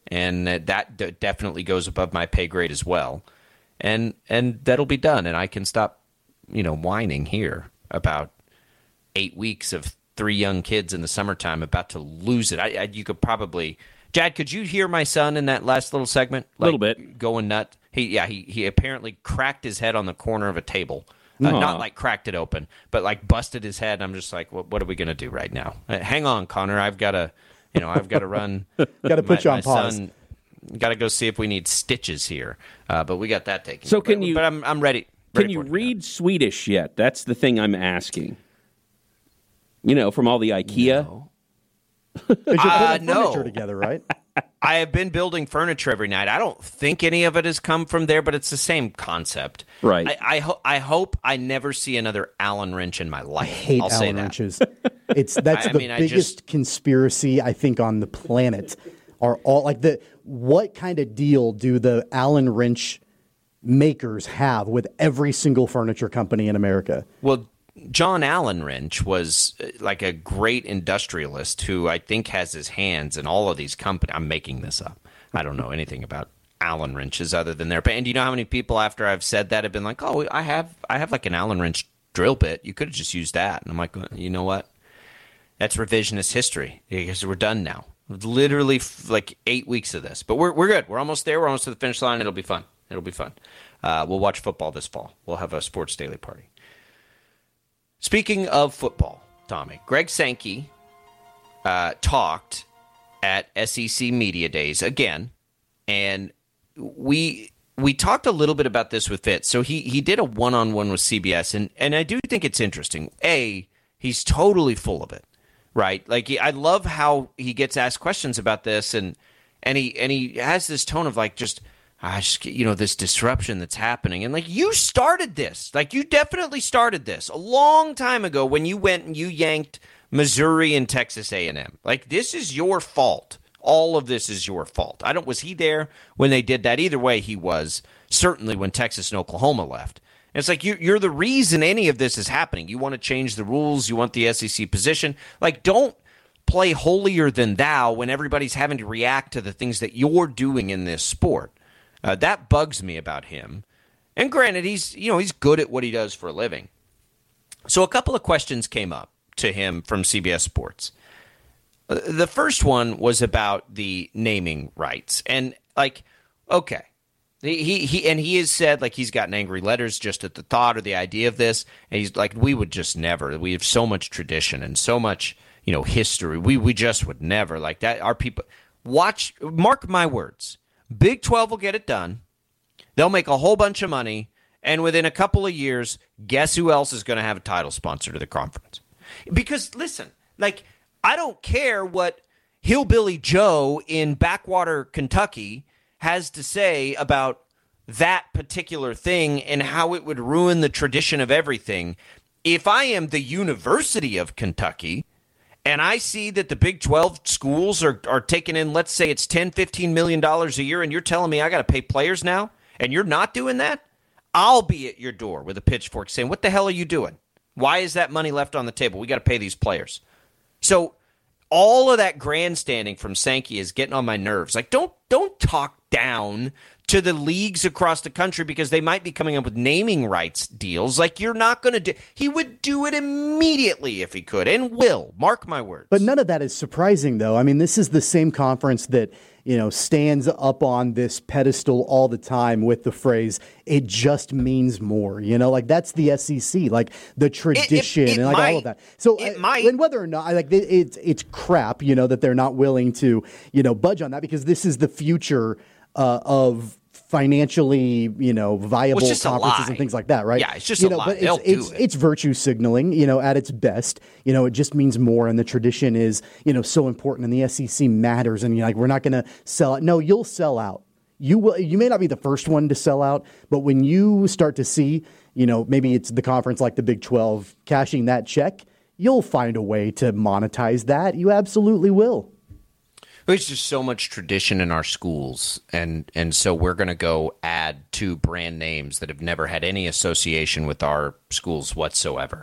and that d- definitely goes above my pay grade as well. And and that'll be done, and I can stop, you know, whining here about eight weeks of three young kids in the summertime about to lose it. I, I you could probably, Jad, could you hear my son in that last little segment? A like, little bit going nuts. He yeah he he apparently cracked his head on the corner of a table. Uh, not like cracked it open, but like busted his head. I'm just like, what, what are we going to do right now? Uh, hang on, Connor. I've got to, you know, I've got to run. Got to put my, you on pause. Got to go see if we need stitches here. Uh, but we got that taken. So can but, you? But I'm I'm ready. ready Can you read Swedish yet? That's the thing I'm asking. You know, from all the IKEA. No. You're putting uh, furniture no. together, right? I have been building furniture every night. I don't think any of it has come from there, but it's the same concept. Right. I I, ho- I hope I never see another Allen wrench in my life. I hate I'll Allen say that. wrenches. It's that's I the mean, I biggest just- conspiracy I think on the planet. Are all like the what kind of deal do the Allen wrench makers have with every single furniture company in America? Well, John Allen Wrench was uh, like a great industrialist who I think has his hands in all of these companies. I'm making this up. I don't know anything about Allen wrenches other than their. And do you know how many people after I've said that have been like, "Oh, I have, I have like an Allen wrench drill bit. You could have just used that." And I'm like, you know what? That's revisionist history because we're done now. Literally f- like eight weeks of this, but we're we're good. We're almost there. We're almost to the finish line. It'll be fun. It'll be fun. Uh, we'll watch football this fall. We'll have a sports daily party. Speaking of football, Tommy, Greg Sankey uh, talked at S E C Media Days again, and we we talked a little bit about this with Fitz. So he he did a one-on-one with C B S, and, and I do think it's interesting. A, he's totally full of it, right? Like, I love how he gets asked questions about this, and and he and he has this tone of like just – I just, you know, this disruption that's happening. And, like, you started this. Like, you definitely started this a long time ago when you went and you yanked Missouri and Texas A and M. Like, this is your fault. All of this is your fault. I don't, was he there when they did that? Either way, he was. Certainly when Texas and Oklahoma left. And it's like, you, you're the reason any of this is happening. You want to change the rules. You want the S E C position. Like, don't play holier than thou when everybody's having to react to the things that you're doing in this sport. Uh, that bugs me about him. And granted, he's you know he's good at what he does for a living. So a couple of questions came up to him from C B S Sports. Uh, the first one was about the naming rights, and like, okay, he he and he has said like he's gotten angry letters just at the thought or the idea of this, and he's like, we would just never. We have so much tradition and so much you know history. We we just would never like that. Our people watch. Mark my words. Big twelve will get it done. They'll make a whole bunch of money. And within a couple of years, guess who else is going to have a title sponsor to the conference? Because, listen, like, I don't care what Hillbilly Joe in Backwater, Kentucky has to say about that particular thing and how it would ruin the tradition of everything. If I am the University of Kentucky and I see that the Big twelve schools are, are taking in, let's say it's ten, fifteen million dollars a year, and you're telling me I got to pay players now, and you're not doing that, I'll be at your door with a pitchfork saying, what the hell are you doing? Why is that money left on the table? We got to pay these players. So all of that grandstanding from Sankey is getting on my nerves. Like, don't don't talk down to the leagues across the country because they might be coming up with naming rights deals. Like, you're not going to do – he would do it immediately if he could and will. Mark my words. But none of that is surprising, though. I mean, this is the same conference that, you know, stands up on this pedestal all the time with the phrase, it just means more. You know, like, that's the S E C, like the tradition it, it, it and like might. all of that. So it uh, might. And whether or not, like, it, it's, it's crap, you know, that they're not willing to, you know, budge on that because this is the future uh, of financially, you know, viable well, conferences and things like that, right? Yeah, it's just you a know, lie. But They'll it's it's, do it. it's virtue signaling, you know, at its best. You know, it just means more, and the tradition is, you know, so important, and the S E C matters, and you're like, we're not going to sell out. No, you'll sell out. You will. You may not be the first one to sell out, but when you start to see, you know, maybe it's the conference like the Big twelve cashing that check, you'll find a way to monetize that. You absolutely will. There's just so much tradition in our schools, and, and so we're going to go add two brand names that have never had any association with our schools whatsoever.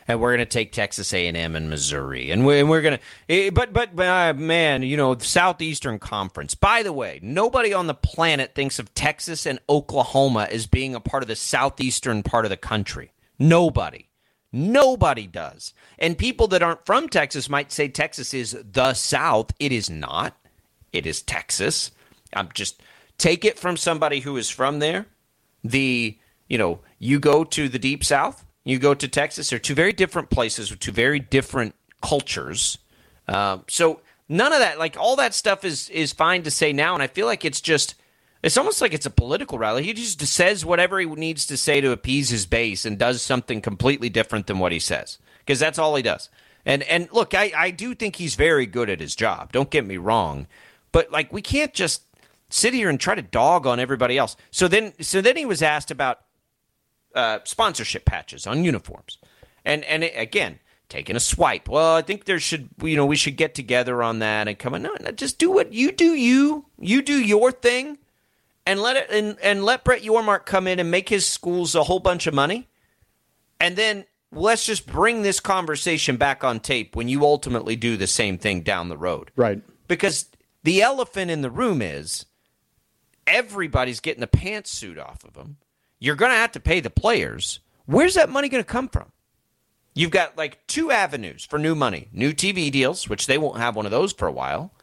and we're going to take Texas A and M and Missouri, and, we, and we're going to. But but uh, man, you know, the Southeastern Conference. By the way, nobody on the planet thinks of Texas and Oklahoma as being a part of the southeastern part of the country. Nobody, nobody does. And people that aren't from Texas might say Texas is the South. It is not. It is Texas. I'm just take it from somebody who is from there. The you know, you go to the Deep South. You go to Texas, they're two very different places with two very different cultures. Uh, so none of that, like all that stuff is is fine to say now, and I feel like it's just, it's almost like it's a political rally. He just says whatever he needs to say to appease his base and does something completely different than what he says, because that's all he does. And and look, I, I do think he's very good at his job. Don't get me wrong, but like we can't just sit here and try to dog on everybody else. So then, so then he was asked about Uh, sponsorship patches on uniforms, and and it, again taking a swipe. Well, I think there should you know we should get together on that and come on. No, no, just do what you do. You you do your thing, and let it and, and let Brett Yormark come in and make his schools a whole bunch of money, and then let's just bring this conversation back on tape when you ultimately do the same thing down the road. Right. Because the elephant in the room is everybody's getting the pantsuit off of them. You're going to have to pay the players. Where's that money going to come from? You've got like two avenues for new money. New T V deals, which they won't have one of those for a while,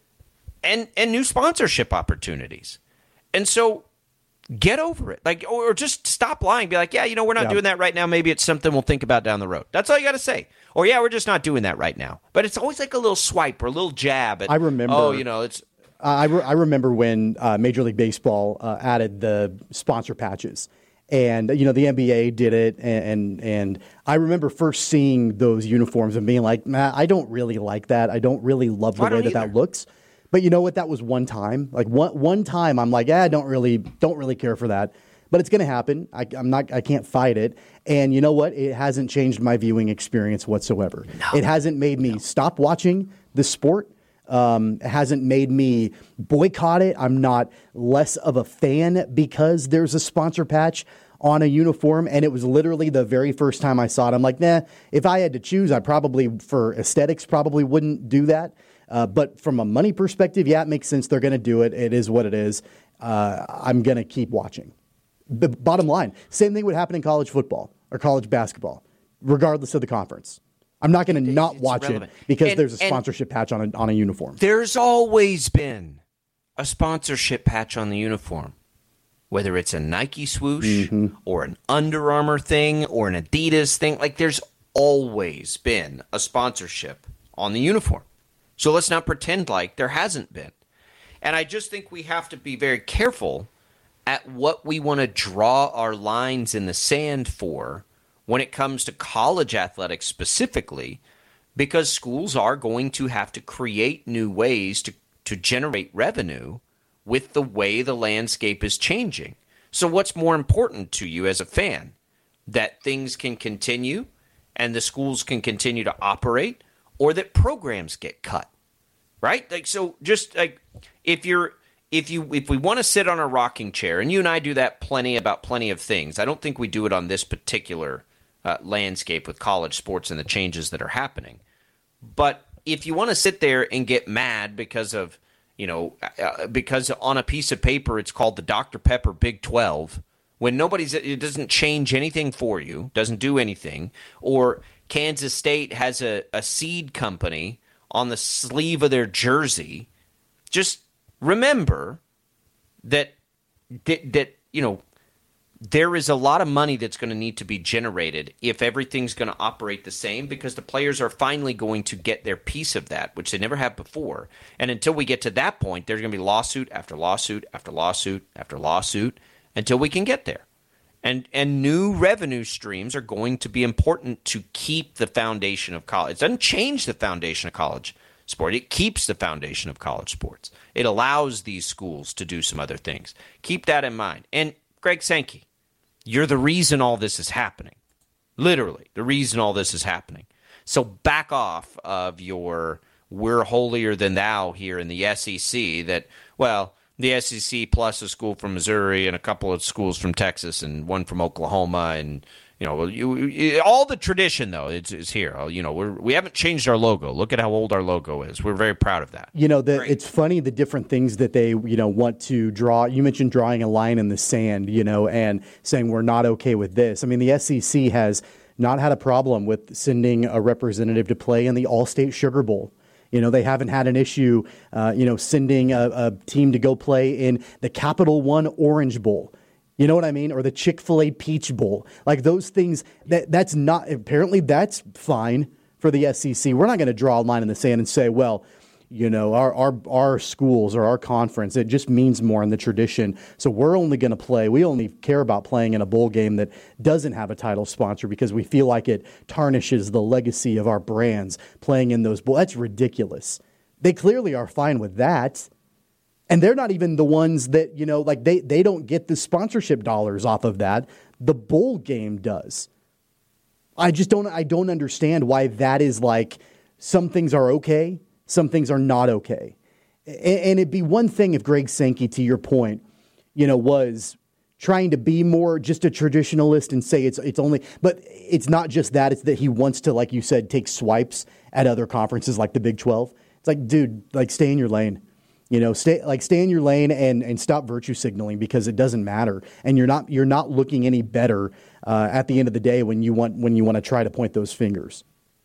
and and new sponsorship opportunities. And so get over it. Like, or just stop lying. Be like, yeah, you know, we're not yeah. doing that right now. Maybe it's something we'll think about down the road. That's all you got to say. Or, yeah, we're just not doing that right now. But it's always like a little swipe or a little jab. At, I remember. Oh, you know, it's... I, re- I remember when uh, Major League Baseball uh, added the sponsor patches, and you know the N B A did it, and, and and I remember first seeing those uniforms and being like, "Man, I don't really like that. I don't really love the way that that looks." But you know what? That was one time. Like one one time, I'm like, "Yeah, I don't really don't really care for that." But it's going to happen. I, I'm not. I can't fight it. And you know what? It hasn't changed my viewing experience whatsoever. No. It hasn't made me no. stop watching the sport. Um, it hasn't made me boycott it. I'm not less of a fan because there's a sponsor patch on a uniform. And it was literally the very first time I saw it. I'm like, nah, if I had to choose, I probably, for aesthetics, probably wouldn't do that. Uh, but from a money perspective, yeah, it makes sense. They're going to do it. It is what it is. Uh, I'm going to keep watching. The bottom line, same thing would happen in college football or college basketball, regardless of the conference. I'm not going to not watch relevant. it because and, there's a sponsorship patch on a, on a uniform. There's always been a sponsorship patch on the uniform, whether it's a Nike swoosh mm-hmm. or an Under Armour thing or an Adidas thing. Like there's always been a sponsorship on the uniform. So let's not pretend like there hasn't been. And I just think we have to be very careful at what we want to draw our lines in the sand for when it comes to college athletics specifically, because schools are going to have to create new ways to, to generate revenue with the way the landscape is changing. So what's more important to you as a fan? That things can continue and the schools can continue to operate, or that programs get cut, right? Like, so just like if you're If you if we want to sit on a rocking chair, and you and I do that plenty about plenty of things, I don't think we do it on this particular uh, landscape with college sports and the changes that are happening. But if you want to sit there and get mad because of, you know, uh, because on a piece of paper it's called the Doctor Pepper Big twelve, when nobody's, it doesn't change anything for you, doesn't do anything, or Kansas State has a, a seed company on the sleeve of their jersey, just remember that, that, that you know, there is a lot of money that's going to need to be generated if everything's going to operate the same, because the players are finally going to get their piece of that, which they never have before. And until we get to that point, there's going to be lawsuit after lawsuit after lawsuit after lawsuit until we can get there. And and new revenue streams are going to be important to keep the foundation of college. It doesn't change the foundation of college sport. It keeps the foundation of college sports. It allows these schools to do some other things. Keep that in mind. And Greg Sankey, you're the reason all this is happening. Literally, the reason all this is happening. So back off of your we're holier than thou here in the S E C that, well, the S E C plus a school from Missouri and a couple of schools from Texas and one from Oklahoma and You know, you, you, all the tradition, though, is, is here. You know, we're, we haven't changed our logo. Look at how old our logo is. We're very proud of that. You know, the, it's funny the different things that they, you know, want to draw. You mentioned drawing a line in the sand, you know, and saying we're not okay with this. I mean, the S E C has not had a problem with sending a representative to play in the All-State Sugar Bowl. You know, they haven't had an issue, uh, you know, sending a, a team to go play in the Capital One Orange Bowl. You know what I mean? Or the Chick-fil-A Peach Bowl. Like those things, that that's not, apparently that's fine for the S E C. We're not going to draw a line in the sand and say, well, you know, our, our, our schools or our conference, it just means more in the tradition. So we're only going to play, we only care about playing in a bowl game that doesn't have a title sponsor because we feel like it tarnishes the legacy of our brands playing in those bowls. That's ridiculous. They clearly are fine with that. And they're not even the ones that, you know, like they, they don't get the sponsorship dollars off of that. The bowl game does. I just don't, I don't understand why that is like some things are okay, some things are not okay. And, and it'd be one thing if Greg Sankey, to your point, you know, was trying to be more just a traditionalist and say it's it's only, but it's not just that. It's that he wants to, like you said, take swipes at other conferences like the Big twelve. It's like, dude, like stay in your lane. You know, stay like stay in your lane and, and stop virtue signaling because it doesn't matter, and you're not you're not looking any better uh, at the end of the day when you want when you want to try to point those fingers.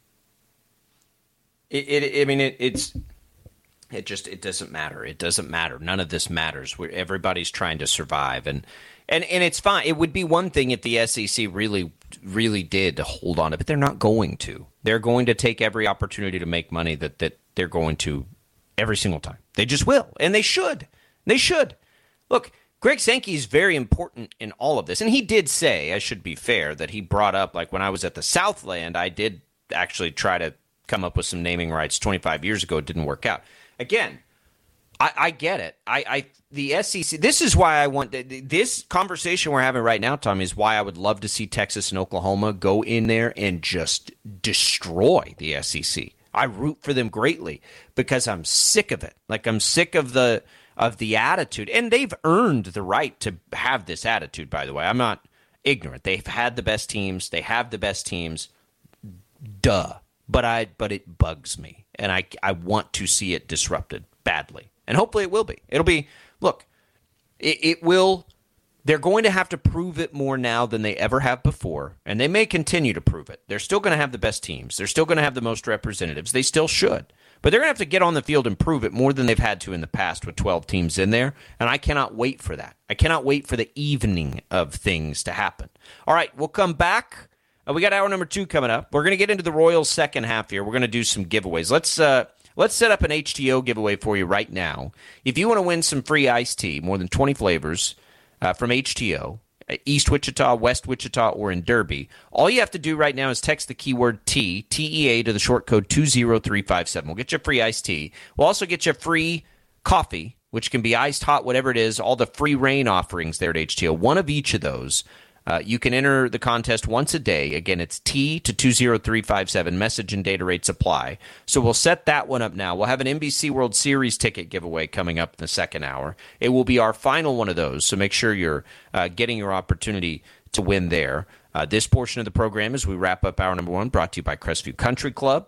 It, it I mean, it, it's it just it doesn't matter. It doesn't matter. None of this matters. We're, everybody's trying to survive, and and and it's fine. It would be one thing if the S E C really really did hold on to it, but they're not going to. They're going to take every opportunity to make money that that they're going to. Every single time. They just will. And they should. They should. Look, Greg Sankey is very important in all of this. And he did say, I should be fair, that he brought up, like when I was at the Southland, I did actually try to come up with some naming rights twenty-five years ago. It didn't work out. Again, I, I get it. I, I the S E C, this is why I want, this conversation we're having right now, Tom, is why I would love to see Texas and Oklahoma go in there and just destroy the S E C. I root for them greatly because I'm sick of it. Like I'm sick of the of the attitude. And they've earned the right to have this attitude, by the way. I'm not ignorant. They've had the best teams. They have the best teams. Duh. But I but it bugs me. And I I want to see it disrupted badly. And hopefully it will be. It'll be, look, it, it will. They're going to have to prove it more now than they ever have before, and they may continue to prove it. They're still going to have the best teams. They're still going to have the most representatives. They still should. But they're going to have to get on the field and prove it more than they've had to in the past with twelve teams in there, and I cannot wait for that. I cannot wait for the evening of things to happen. All right, we'll come back. Uh, we got hour number two coming up. We're going to get into the Royals' second half here. We're going to do some giveaways. Let's uh, let's set up an H T O giveaway for you right now. If you want to win some free iced tea, more than twenty flavors, Uh, from H T O, East Wichita, West Wichita, or in Derby. All you have to do right now is text the keyword T, T E A, to the short code two zero three five seven. We'll get you a free iced tea. We'll also get you a free coffee, which can be iced, hot, whatever it is, all the free rain offerings there at H T O. One of each of those. Uh, you can enter the contest once a day. Again, it's T to two zero three five seven. Message and data rates apply. So we'll set that one up now. We'll have an N B C World Series ticket giveaway coming up in the second hour. It will be our final one of those, so make sure you're uh, getting your opportunity to win there. Uh, this portion of the program, as we wrap up hour number one, brought to you by Crestview Country Club.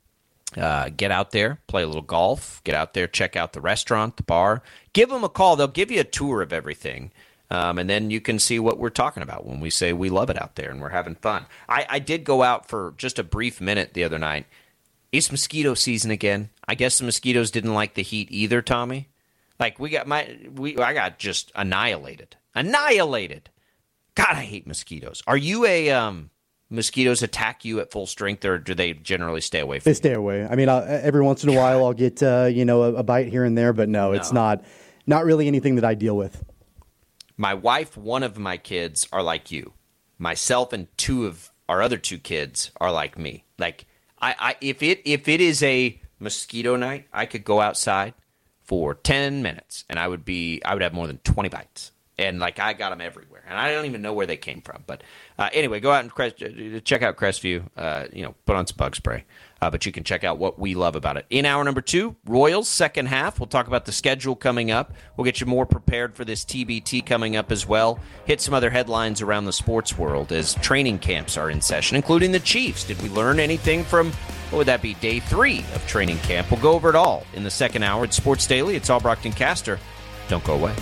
Uh, get out there, play a little golf. Get out there, check out the restaurant, the bar. Give them a call. They'll give you a tour of everything. Um, and then you can see what we're talking about when we say we love it out there and we're having fun. I, I did go out for just a brief minute the other night. It's mosquito season again. I guess the mosquitoes didn't like the heat either, Tommy. Like we got my, we I got just annihilated, annihilated. God, I hate mosquitoes. Are you a um, mosquitoes attack you at full strength, or do they generally stay away from They you? stay away. I mean, I'll, every once in a while I'll get uh, you know a, a bite here and there, but no, no, it's not not really anything that I deal with. My wife, one of my kids are like you. Myself and two of our other two kids are like me. Like I, I if it if it is a mosquito night, I could go outside for ten minutes and I would be I would have more than twenty bites. And like I got them everywhere, and I don't even know where they came from. But uh, anyway, go out and Crest, check out Crestview. Uh, you know, put on some bug spray. Uh, but you can check out what we love about it. In hour number two, Royals, second half. We'll talk about the schedule coming up. We'll get you more prepared for this T B T coming up as well. Hit some other headlines around the sports world as training camps are in session, including the Chiefs. Did we learn anything from, what would that be, day three of training camp? We'll go over it all in the second hour. It's Sports Daily. It's Albrecht and Caster. Don't go away.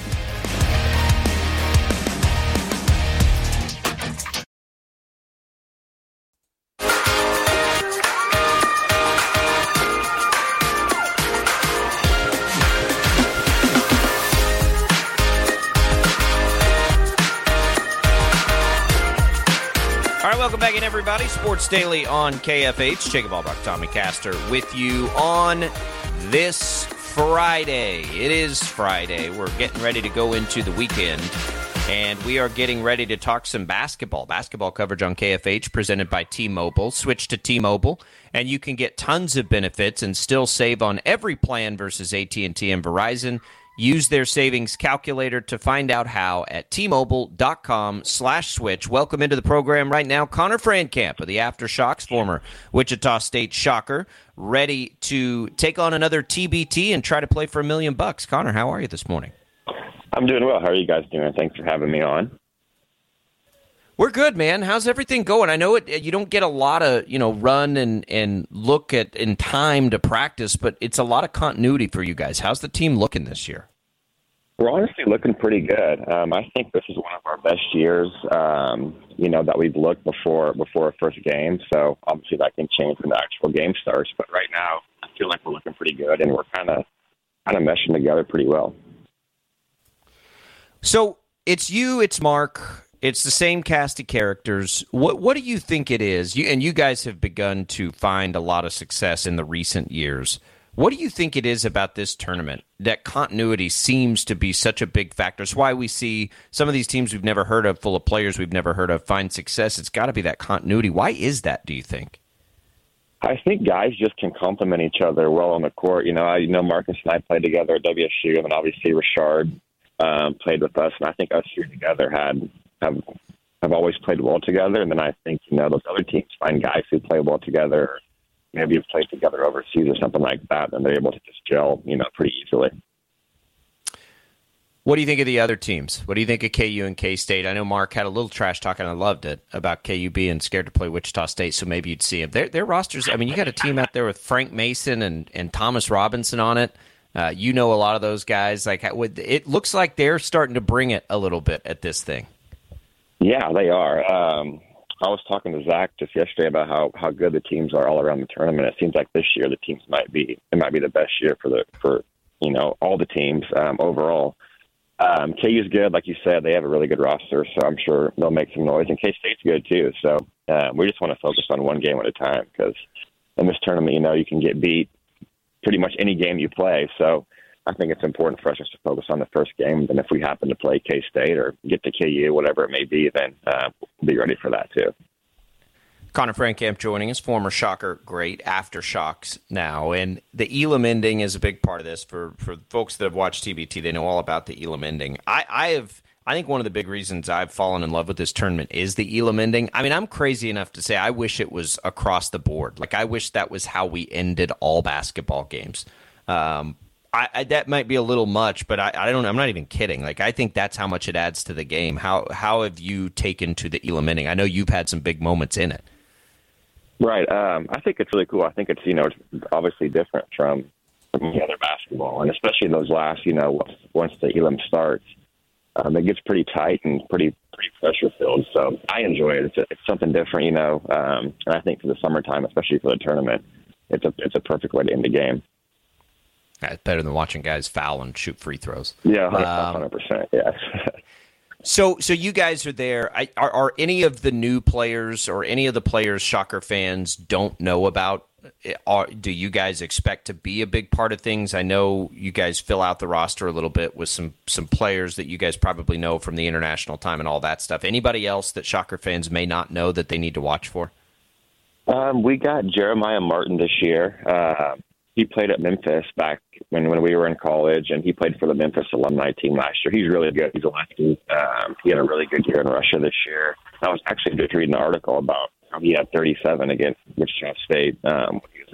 Welcome back in, everybody. Sports Daily on K F H. Jacob Albrecht, Tommy Caster with you on this Friday. It is Friday. We're getting ready to go into the weekend, and we are getting ready to talk some basketball. Basketball coverage on K F H presented by T-Mobile. Switch to T-Mobile, and you can get tons of benefits and still save on every plan versus A T and T and Verizon. Use their savings calculator to find out how at T-Mobile.com slash switch. Welcome into the program right now, Connor Frankamp of the Aftershocks, former Wichita State Shocker, ready to take on another T B T and try to play for a million bucks. Connor, how are you this morning? I'm doing well. How are you guys doing? Thanks for having me on. We're good, man. How's everything going? I know it. You don't get a lot of, you know, run and, and look at in time to practice, but it's a lot of continuity for you guys. How's the team looking this year? We're honestly looking pretty good. Um, I think this is one of our best years, um, you know, that we've looked before before our first game. So obviously that can change when the actual game starts. But right now, I feel like we're looking pretty good, and we're kind of kind of meshing together pretty well. So it's you, it's Mark. It's the same cast of characters. What what do you think it is? You, and you guys have begun to find a lot of success in the recent years. What do you think it is about this tournament that continuity seems to be such a big factor? It's why we see some of these teams we've never heard of, full of players we've never heard of, find success. It's got to be that continuity. Why is that, do you think? I think guys just can complement each other well on the court. You know, I you know Marcus and I played together at W S U, and then obviously Richard um, played with us, and I think us here together had have have always played well together. And then I think, you know, those other teams find guys who play well together, maybe have played together overseas or something like that, and they're able to just gel, you know, pretty easily. What do you think of the other teams? What do you think of K U and K-State? I know Mark had a little trash talk, and I loved it, about K U being scared to play Wichita State, so maybe you'd see them. Their, their rosters, I mean, you got a team out there with Frank Mason and, and Thomas Robinson on it. Uh, you know a lot of those guys. Like, it looks like they're starting to bring it a little bit at this thing. Yeah, they are. Um, I was talking to Zach just yesterday about how, how good the teams are all around the tournament. It seems like this year the teams might be it might be the best year for the for you know all the teams um, overall. Um, K U's good, like you said. They have a really good roster, so I'm sure they'll make some noise. And K-State's good too. So uh, we just want to focus on one game at a time, because in this tournament, you know, you can get beat pretty much any game you play. So I think it's important for us just to focus on the first game. And if we happen to play K-State or get to K U, whatever it may be, then uh, we'll be ready for that too. Connor Frankamp joining us, former Shocker great, Aftershocks now. And the Elam ending is a big part of this. For, for folks that have watched T B T, they know all about the Elam ending. I, I have, I think one of the big reasons I've fallen in love with this tournament is the Elam ending. I mean, I'm crazy enough to say I wish it was across the board. Like, I wish that was how we ended all basketball games. Um, I, I, that might be a little much, but I, I don't. I'm not even kidding. Like, I think that's how much it adds to the game. How how have you taken to the Elam ending? I know you've had some big moments in it. Right. Um, I think it's really cool. I think it's, you know, it's obviously different from, from the other basketball, and especially those last, you know, once, once the Elam starts, um, it gets pretty tight and pretty pretty pressure filled. So I enjoy it. It's, a, it's something different, you know, um, and I think for the summertime, especially for the tournament, it's a it's a perfect way to end the game. It's better than watching guys foul and shoot free throws. Yeah, one hundred percent, yes. so so you guys are there. I, are, are any of the new players or any of the players Shocker fans don't know about? Are, do you guys expect to be a big part of things? I know you guys fill out the roster a little bit with some, some players that you guys probably know from the international time and all that stuff. Anybody else that Shocker fans may not know that they need to watch for? Um, we got Jeremiah Martin this year. Uh, He played at Memphis back when, when we were in college, and he played for the Memphis alumni team last year. He's really good. He's a lefty. Um, he had a really good year in Russia this year. I was actually just reading an article about how he had thirty-seven against Wichita State um, when he was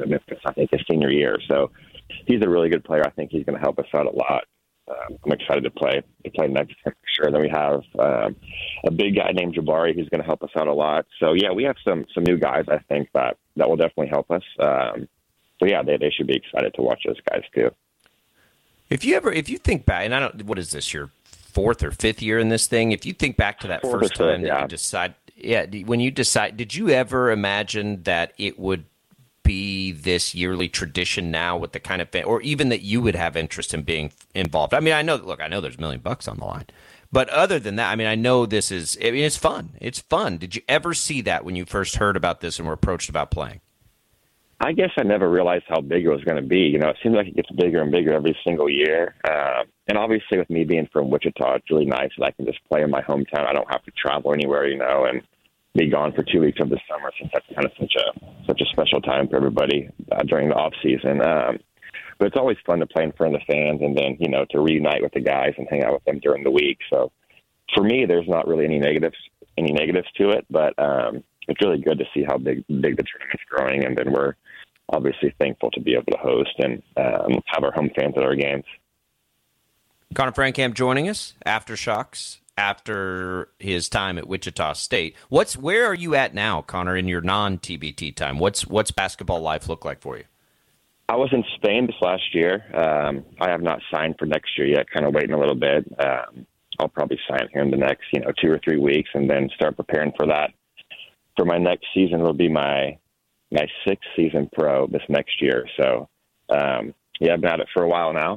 at Memphis, I think, his senior year. So he's a really good player. I think he's going to help us out a lot. Um, I'm excited to play to play next to him for sure. Then we have um, a big guy named Jabari who's going to help us out a lot. So, yeah, we have some some new guys, I think, that, that will definitely help us. Um, so, yeah, they, they should be excited to watch those guys too. If you ever, if you think back, and I don't, what is this, your fourth or fifth year in this thing? If you think back to that Fourth first or fifth, time that yeah. you decide, yeah, when you decide, did you ever imagine that it would be this yearly tradition now with the kind of, or even that you would have interest in being involved? I mean, I know, look, I know there's a million bucks on the line, but other than that, I mean, I know this is, I mean, it's fun. It's fun. Did you ever see that when you first heard about this and were approached about playing? I guess I never realized how big it was going to be. You know, it seems like it gets bigger and bigger every single year. Uh, and obviously with me being from Wichita, it's really nice that I can just play in my hometown. I don't have to travel anywhere, you know, and be gone for two weeks of the summer, since that's kind of such a such a special time for everybody uh, during the off season. Um, but it's always fun to play in front of the fans, and then you know to reunite with the guys and hang out with them during the week. So for me, there's not really any negatives any negatives to it, but um, it's really good to see how big big the tournament's growing, and then we're obviously thankful to be able to host and um, have our home fans at our games. Connor Frankamp joining us, Aftershocks, after his time at Wichita State. What's where are you at now, Connor, in your non-T B T time? What's what's basketball life look like for you? I was in Spain this last year. Um, I have not signed for next year yet, kind of waiting a little bit. Um, I'll probably sign here in the next, you know, two or three weeks and then start preparing for that. For my next season, it'll be my my sixth season pro this next year. So, um, yeah, I've been at it for a while now.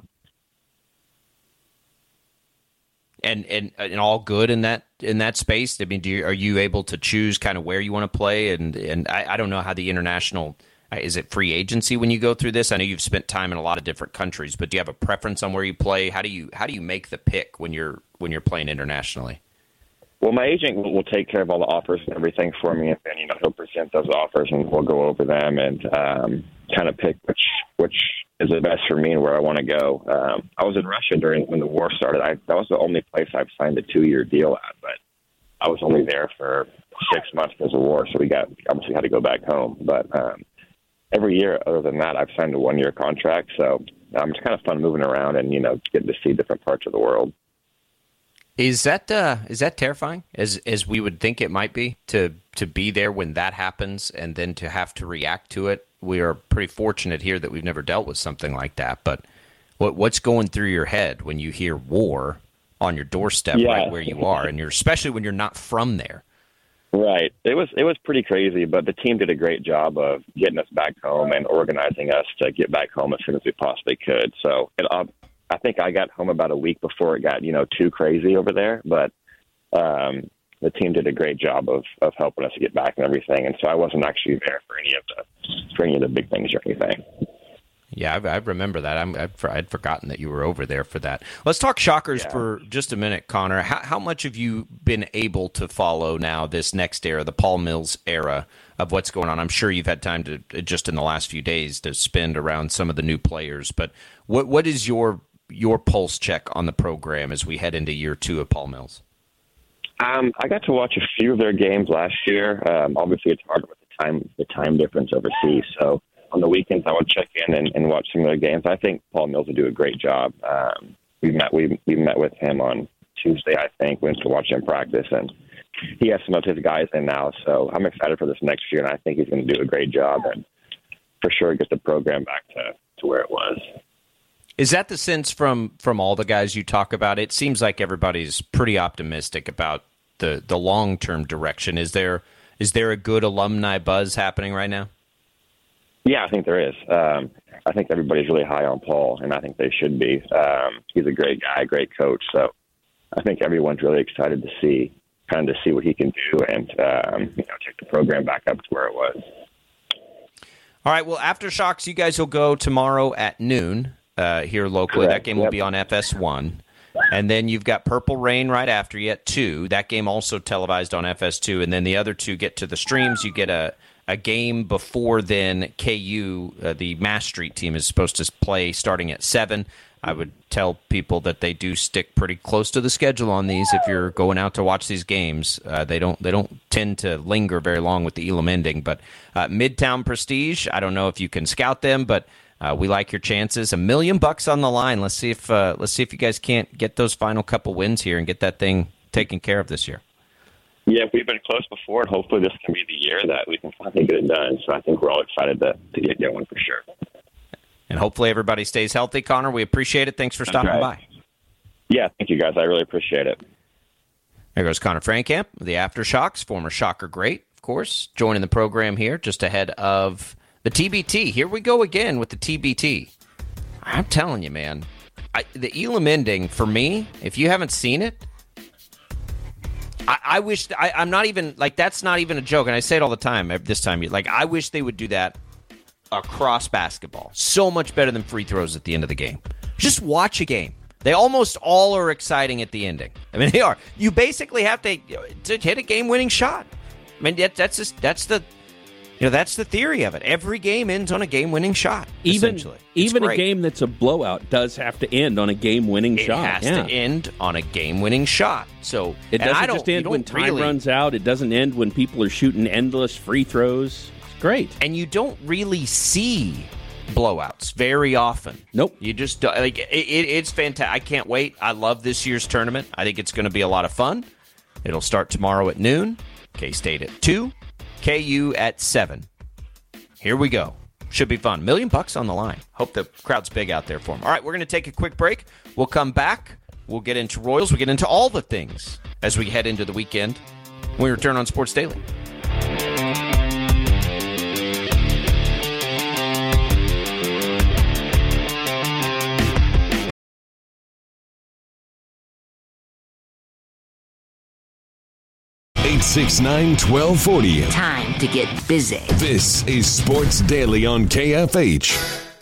And, and and all good in that in that space. I mean, do you, are you able to choose kind of where you want to play? And and I, I don't know how the international is it free agency when you go through this. I know you've spent time in a lot of different countries, but do you have a preference on where you play? How do you how do you make the pick when you're when you're playing internationally? Well, my agent will take care of all the offers and everything for me, and then, you know, he'll present those offers, and we'll go over them and um, kind of pick which which is the best for me and where I want to go. Um, I was in Russia during when the war started. I, that was the only place I've signed a two-year deal at, but I was only there for six months because of war, so we got obviously had to go back home. But um, every year, other than that, I've signed a one-year contract, so um, it's kind of fun moving around and, you know, getting to see different parts of the world. Is that uh, is that terrifying, as as we would think it might be, to to be there when that happens and then to have to react to it? We are pretty fortunate here that we've never dealt with something like that. But what what's going through your head when you hear war on your doorstep, yeah. right where you are, and you're especially when you're not from there? Right. It was it was pretty crazy, but the team did a great job of getting us back home and organizing us to get back home as soon as we possibly could. So it. Uh, I think I got home about a week before it got, you know, too crazy over there. But um, the team did a great job of, of helping us get back and everything. And so I wasn't actually there for any of the for any of the big things or anything. Yeah, I, I remember that. I'm, I'd, I'd forgotten that you were over there for that. Let's talk Shockers yeah. for just a minute, Connor. How, how much have you been able to follow now this next era, the Paul Mills era of what's going on? I'm sure you've had time to, just in the last few days, to spend around some of the new players. But what what is your your pulse check on the program as we head into year two of Paul Mills? Um, I got to watch a few of their games last year. Um, obviously, it's hard with the time the time difference overseas. So on the weekends, I would check in and, and watch some of their games. I think Paul Mills would do a great job. Um, we met we we met with him on Tuesday, I think. Went to watch him practice, and he has some of his guys in now. So I'm excited for this next year, and I think he's going to do a great job and for sure get the program back to, to where it was. Is that the sense from, from all the guys you talk about? It seems like everybody's pretty optimistic about the, the long-term direction. Is there is there a good alumni buzz happening right now? Yeah, I think there is. Um, I think everybody's really high on Paul, and I think they should be. Um, he's a great guy, great coach. So I think everyone's really excited to see kind of to see what he can do and um, you know take the program back up to where it was. All right, well, Aftershocks, you guys will go tomorrow at noon. Uh, here locally. Correct. That game will yep. be on F S one. And then you've got Purple Rain right after you at two. That game also televised on F S two. And then the other two get to the streams. You get a, a game before then. K U, uh, the Mass Street team, is supposed to play starting at seven. I would tell people that they do stick pretty close to the schedule on these. If you're going out to watch these games, uh, they don't they don't tend to linger very long with the Elam ending. But uh, Midtown Prestige, I don't know if you can scout them, but uh, we like your chances. A million bucks on the line. Let's see if uh, let's see if you guys can't get those final couple wins here and get that thing taken care of this year. Yeah, we've been close before, and hopefully this can be the year that we can finally get it done. So I think we're all excited to, to get going for sure. And hopefully everybody stays healthy, Connor. We appreciate it. Thanks for stopping right. by. Yeah, thank you, guys. I really appreciate it. There goes Connor Frankamp, the Aftershocks, former Shocker great, of course, joining the program here just ahead of the T B T. Here we go again with the T B T. I'm telling you, man, I, the Elam ending, for me, if you haven't seen it, I, I wish, I, I'm not even, like, that's not even a joke, and I say it all the time, this time, like, I wish they would do that across basketball. So much better than free throws at the end of the game. Just watch a game. They almost all are exciting at the ending. I mean, they are. You basically have to, to hit a game-winning shot. I mean, that, that's just, that's the you know that's the theory of it. Every game ends on a game-winning shot. Even essentially, even great. A game that's a blowout does have to end on a game-winning it shot. It has yeah. to end on a game-winning shot. So it doesn't I don't, just end when time really, runs out. It doesn't end when people are shooting endless free throws. Great. And you don't really see blowouts very often. Nope. You just like it, it, it's fantastic. I can't wait. I love this year's tournament. I think it's going to be a lot of fun. It'll start tomorrow at noon. K-State at two. K U at seven. Here we go. Should be fun. Million bucks on the line. Hope the crowd's big out there for them. All right, we're going to take a quick break. We'll come back. We'll get into Royals. We'll get into all the things as we head into the weekend when we return on Sports Daily. eight six nine, one two four zero. Time to get busy. This is Sports Daily on K F H.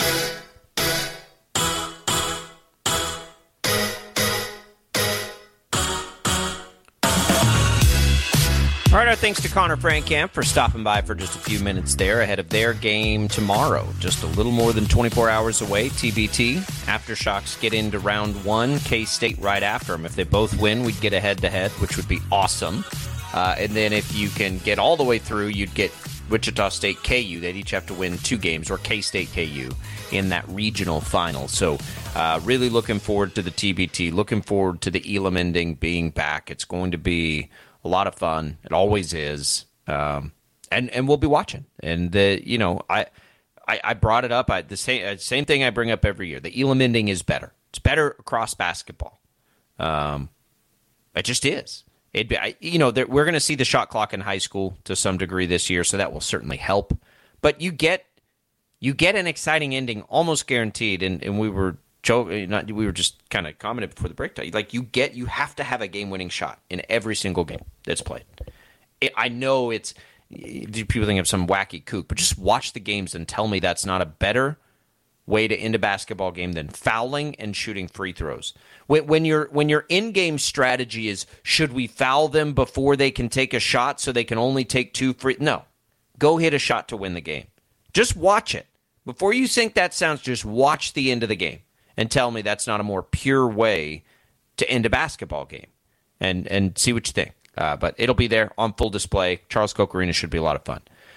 All right, our thanks to Connor Frankamp for stopping by for just a few minutes there ahead of their game tomorrow. Just a little more than twenty-four hours away, T B T. Aftershocks get into round one, K-State right after them. If they both win, we'd get a head-to-head, which would be awesome. Uh, and then if you can get all the way through, you'd get Wichita State K U. They'd each have to win two games, or K-State K U in that regional final. So uh, really looking forward to the T B T, looking forward to the Elam ending being back. It's going to be a lot of fun. It always is. Um, and, and we'll be watching. And, the, you know, I, I I brought it up. I, the same, same thing I bring up every year. The Elam ending is better. It's better across basketball. Um, it just is. It, I, you know, we're going to see the shot clock in high school to some degree this year, so that will certainly help. But you get you get an exciting ending, almost guaranteed. And, and we were joking, not we were just kind of commenting before the break. Like you get, you have to have a game-winning shot in every single game that's played. It, I know it's people think of some wacky kook, but just watch the games and tell me that's not a better way to end a basketball game than fouling and shooting free throws. When, when your when your in-game strategy is, should we foul them before they can take a shot so they can only take two free? No. Go hit a shot to win the game. Just watch it. Before you think that sounds, just watch the end of the game and tell me that's not a more pure way to end a basketball game. And, and see what you think. Uh, but it'll be there on full display. Charles Koch Arena should be a lot of fun.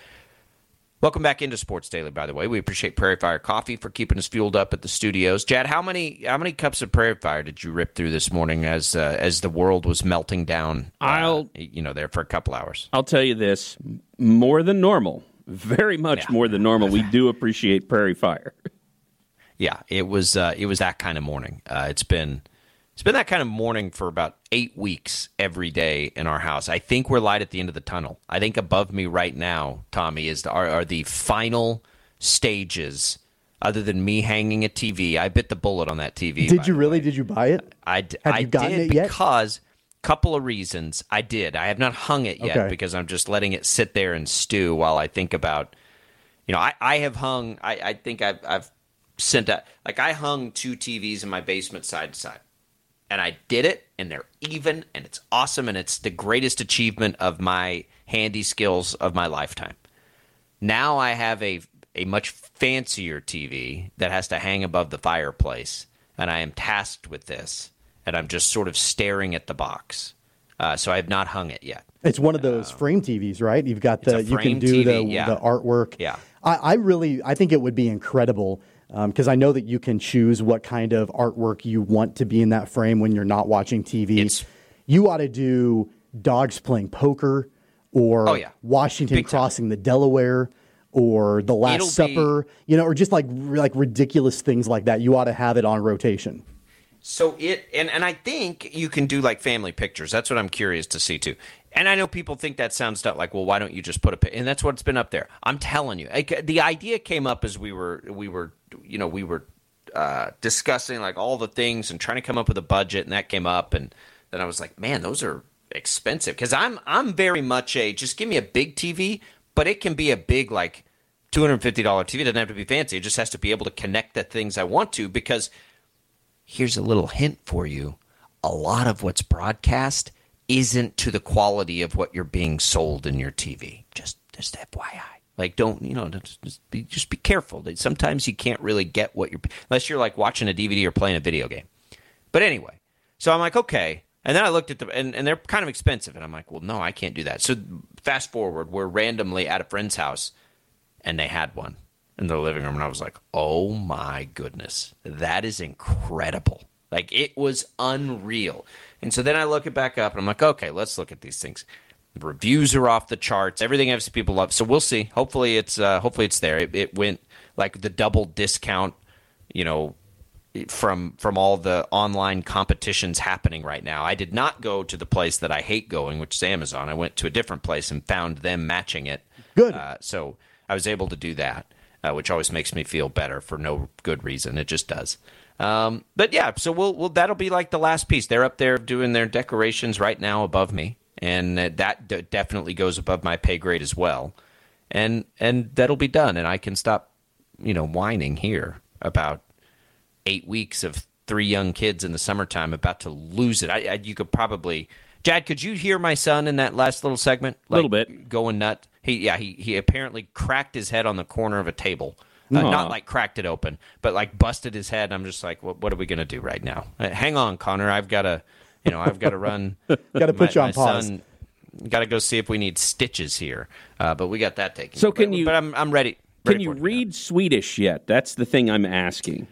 Welcome back into Sports Daily, by the way. We appreciate Prairie Fire Coffee for keeping us fueled up at the studios. Chad, how many how many cups of Prairie Fire did you rip through this morning as uh, as the world was melting down? Uh, I'll you know there for a couple hours. I'll tell you this: more than normal, very much yeah. more than normal. We do appreciate Prairie Fire. Yeah, it was uh, it was that kind of morning. Uh, it's been. It's been that kind of morning for about eight weeks every day in our house. I think we're light at the end of the tunnel. I think above me right now, Tommy, is the, are, are the final stages, other than me hanging a T V. I bit the bullet on that T V. Did you really? Did you buy it? I, Have I you gotten did it yet? because a couple of reasons. I did. I have not hung it yet okay. because I'm just letting it sit there and stew while I think about, you know, I, I have hung, I, I think I've, I've sent out, like I hung two T Vs in my basement side to side. And I did it, and they're even, and it's awesome, and it's the greatest achievement of my handy skills of my lifetime. Now I have a a much fancier T V that has to hang above the fireplace, and I am tasked with this, and I'm just sort of staring at the box. Uh, so I have not hung it yet. It's one of those uh, frame T Vs, right? You've got the you can do T V, the yeah. the artwork. Yeah. I, I really I think it would be incredible because um, I know that you can choose what kind of artwork you want to be in that frame when you're not watching T V. It's, you ought to do dogs playing poker, or oh, yeah. Washington Big crossing time. the Delaware, or the Last It'll Supper, be, you know, or just like like ridiculous things like that. You ought to have it on rotation. So it and, and I think you can do like family pictures. That's what I'm curious to see too. And I know people think that sounds like, well, why don't you just put a pic? And that's what's been up there. I'm telling you, the idea came up as we were we were you know we were uh, discussing like all the things and trying to come up with a budget, and that came up, and then I was like, man, those are expensive because I'm I'm very much a just give me a big T V, but it can be a big like two hundred fifty dollars T V. It doesn't have to be fancy. It just has to be able to connect the things I want to. Because here's a little hint for you: a lot of what's broadcast isn't to the quality of what you're being sold in your T V. Just just F Y I. Like, don't, you know, just be, just be careful. Sometimes you can't really get what you're, unless you're like watching a D V D or playing a video game. But anyway, so I'm like, okay. And then I looked at the, and, and they're kind of expensive. And I'm like, well, no, I can't do that. So fast forward, we're randomly at a friend's house, and they had one in the living room. And I was like, oh my goodness, that is incredible. Like, it was unreal. And so then I look it back up, and I'm like, okay, let's look at these things. The reviews are off the charts. Everything I've seen people love. So we'll see. Hopefully it's uh, hopefully it's there. It, it went like the double discount, you know, from from all the online competitions happening right now. I did not go to the place that I hate going, which is Amazon. I went to a different place and found them matching it. Good. Uh, so I was able to do that, uh, which always makes me feel better for no good reason. It just does. Um, but yeah, so we'll, we'll that'll be like the last piece. They're up there doing their decorations right now above me, and uh, that d- definitely goes above my pay grade as well. And and that'll be done, and I can stop, you know, whining here about eight weeks of three young kids in the summertime about to lose it. I, I you could probably, Jad, could you hear my son in that last little segment? A like, little bit going nut. He yeah he he apparently cracked his head on the corner of a table. Uh, not like cracked it open, but like busted his head. I'm just like, what, what are we going to do right now? Uh, hang on, Connor. I've got to, you know, I've got to run. Got to put you on pause. Got to go see if we need stitches here. Uh, but we got that taken. So can but, you? But I'm I'm ready. ready Can you read Swedish yet? That's the thing I'm asking.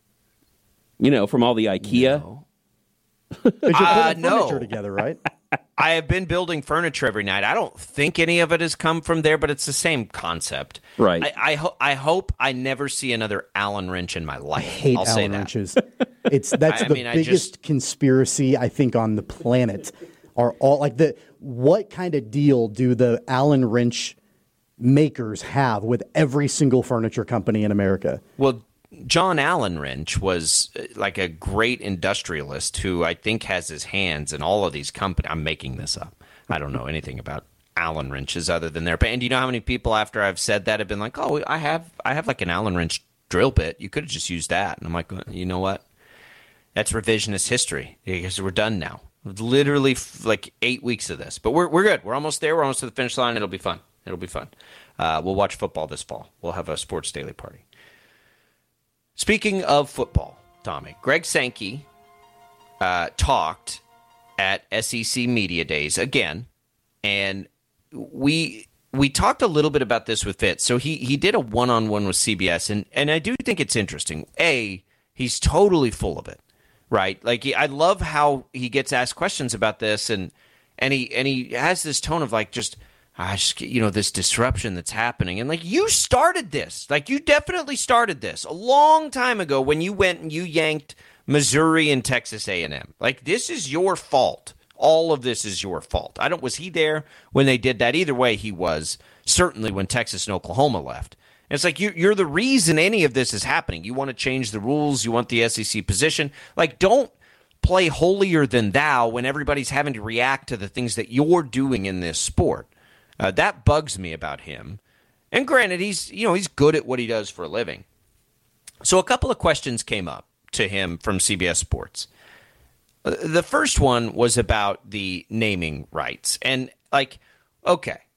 You know, from all the IKEA. No. You're putting uh, furniture no. together, right? I have been building furniture every night. I don't think any of it has come from there, but it's the same concept. Right. I I, ho- I hope I never see another Allen wrench in my life. I hate I'll Allen say that. wrenches. It's that's I the mean, I biggest just- conspiracy I think on the planet. Are all like the what kind of deal do the Allen wrench makers have with every single furniture company in America? Well, John Allen Wrench was like a great industrialist who I think has his hands in all of these companies. I'm making this up. I don't know anything about Allen wrenches other than their. And do you know how many people after I've said that have been like, "Oh, I have, I have like an Allen wrench drill bit. You could have just used that." And I'm like, you know what? That's revisionist history because we're done now. Literally like eight weeks of this, but we're we're good. We're almost there. We're almost to the finish line. It'll be fun. It'll be fun. Uh, we'll watch football this fall. We'll have a sports daily party. Speaking of football, Tommy, Greg Sankey uh, talked at S E C Media Days again, and we we talked a little bit about this with Fitz. So he he did a one-on-one with C B S, and, and I do think it's interesting. A, he's totally full of it, right? Like, he, I love how he gets asked questions about this, and and he and he has this tone of like just – I just, you know, this disruption that's happening. And, like, you started this. Like, you definitely started this a long time ago when you went and you yanked Missouri and Texas A and M. Like, this is your fault. All of this is your fault. I don't, was he there when they did that? Either way, he was. Certainly when Texas and Oklahoma left. And it's like, you, you're the reason any of this is happening. You want to change the rules. You want the S E C position. Like, don't play holier than thou when everybody's having to react to the things that you're doing in this sport. Uh, that bugs me about him. And granted, he's you know he's good at what he does for a living. So a couple of questions came up to him from C B S Sports. Uh, the first one was about the naming rights. And, like, okay,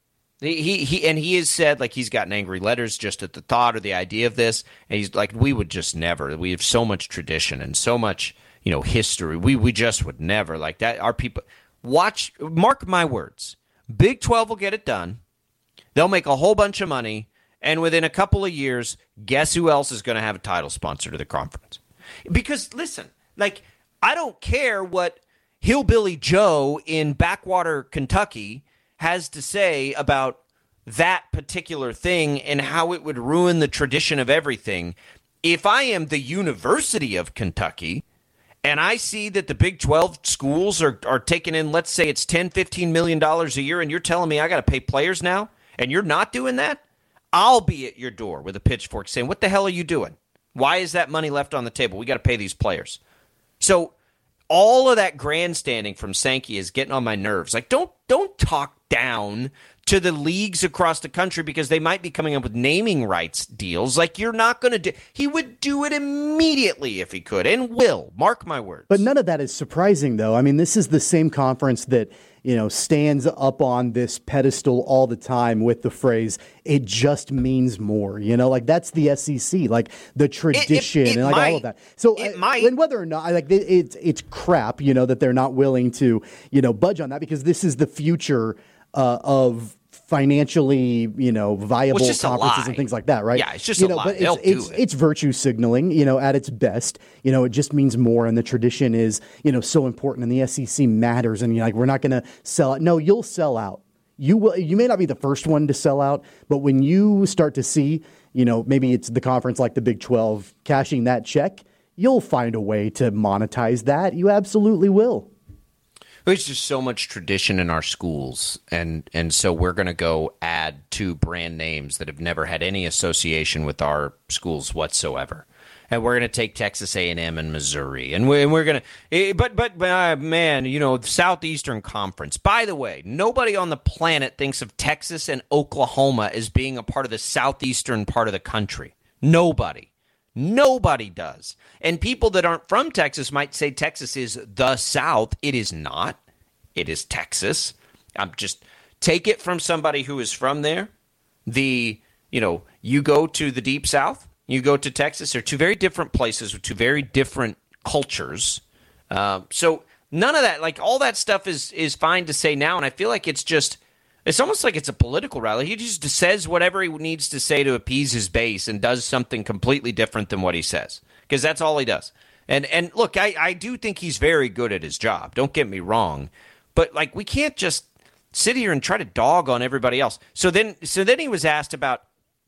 He he and he has said, like, he's gotten angry letters just at the thought or the idea of this, and he's like, we would just never. We have so much tradition and so much, you know, history. We we just would never like that. Our people watch. Mark my words. Big twelve will get it done. They'll make a whole bunch of money, and within a couple of years, guess who else is going to have a title sponsor to the conference? Because listen, like, I don't care what Hillbilly Joe in Backwater, Kentucky has to say about that particular thing and how it would ruin the tradition of everything. If I am the University of Kentucky and I see that the Big twelve schools are, are taking in, let's say it's ten, fifteen million dollars a year, and you're telling me I got to pay players now, and you're not doing that, I'll be at your door with a pitchfork saying, what the hell are you doing? Why is that money left on the table? We got to pay these players. So all of that grandstanding from Sankey is getting on my nerves. Like, don't don't talk down to the leagues across the country because they might be coming up with naming rights deals. Like, you're not going to do. He would do it immediately if he could, and will. Mark my words. But none of that is surprising, though. I mean, this is the same conference that, you know, stands up on this pedestal all the time with the phrase, it just means more. You know, like, that's the S E C, like the tradition it, it, it and like might. all of that. So it uh, might. And whether or not, like, it, it's it's crap, you know, that they're not willing to, you know, budge on that, because this is the future uh, of financially, you know, viable well, conferences and things like that, right? Yeah, it's just you a know, lie. But They'll it's, it's, do it. it's virtue signaling, you know, at its best. You know, it just means more, and the tradition is, you know, so important, and the S E C matters, and you're like, we're not going to sell out. No, you'll sell out. You will. You may not be the first one to sell out, but when you start to see, you know, maybe it's the conference like the Big twelve cashing that check, you'll find a way to monetize that. You absolutely will. There's just so much tradition in our schools, and, and so we're going to go add two brand names that have never had any association with our schools whatsoever. And we're going to take Texas A and M and Missouri, and, we, and we're going to. But but uh, man, you know, the Southeastern Conference. By the way, nobody on the planet thinks of Texas and Oklahoma as being a part of the southeastern part of the country. Nobody. Nobody does. And people that aren't from Texas might say Texas is the South. It is not. It is Texas. I'm just take it from somebody who is from there. The, you know, you go to the Deep South, you go to Texas. They're two very different places with two very different cultures. Uh, so none of that, like all that stuff is is fine to say now. And I feel like it's just, it's almost like it's a political rally. He just says whatever he needs to say to appease his base and does something completely different than what he says, because that's all he does. And and look, I, I do think he's very good at his job. Don't get me wrong. But, like, we can't just sit here and try to dog on everybody else. So then so then he was asked about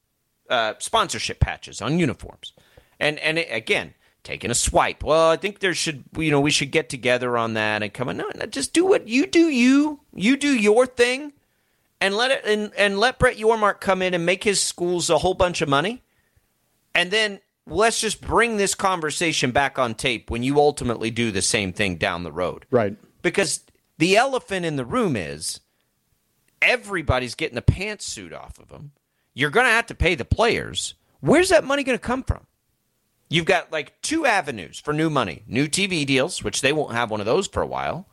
uh, sponsorship patches on uniforms. And, and it, again, taking a swipe. Well, I think there should, you know, we should get together on that and come on. No, no, just do what you do you. You do your thing. And let it and, and let Brett Yormark come in and make his schools a whole bunch of money. And then let's just bring this conversation back on tape when you ultimately do the same thing down the road. Right. Because the elephant in the room is everybody's getting the pantsuit off of them. You're going to have to pay the players. Where's that money going to come from? You've got like two avenues for new money. New T V deals, which they won't have one of those for a while,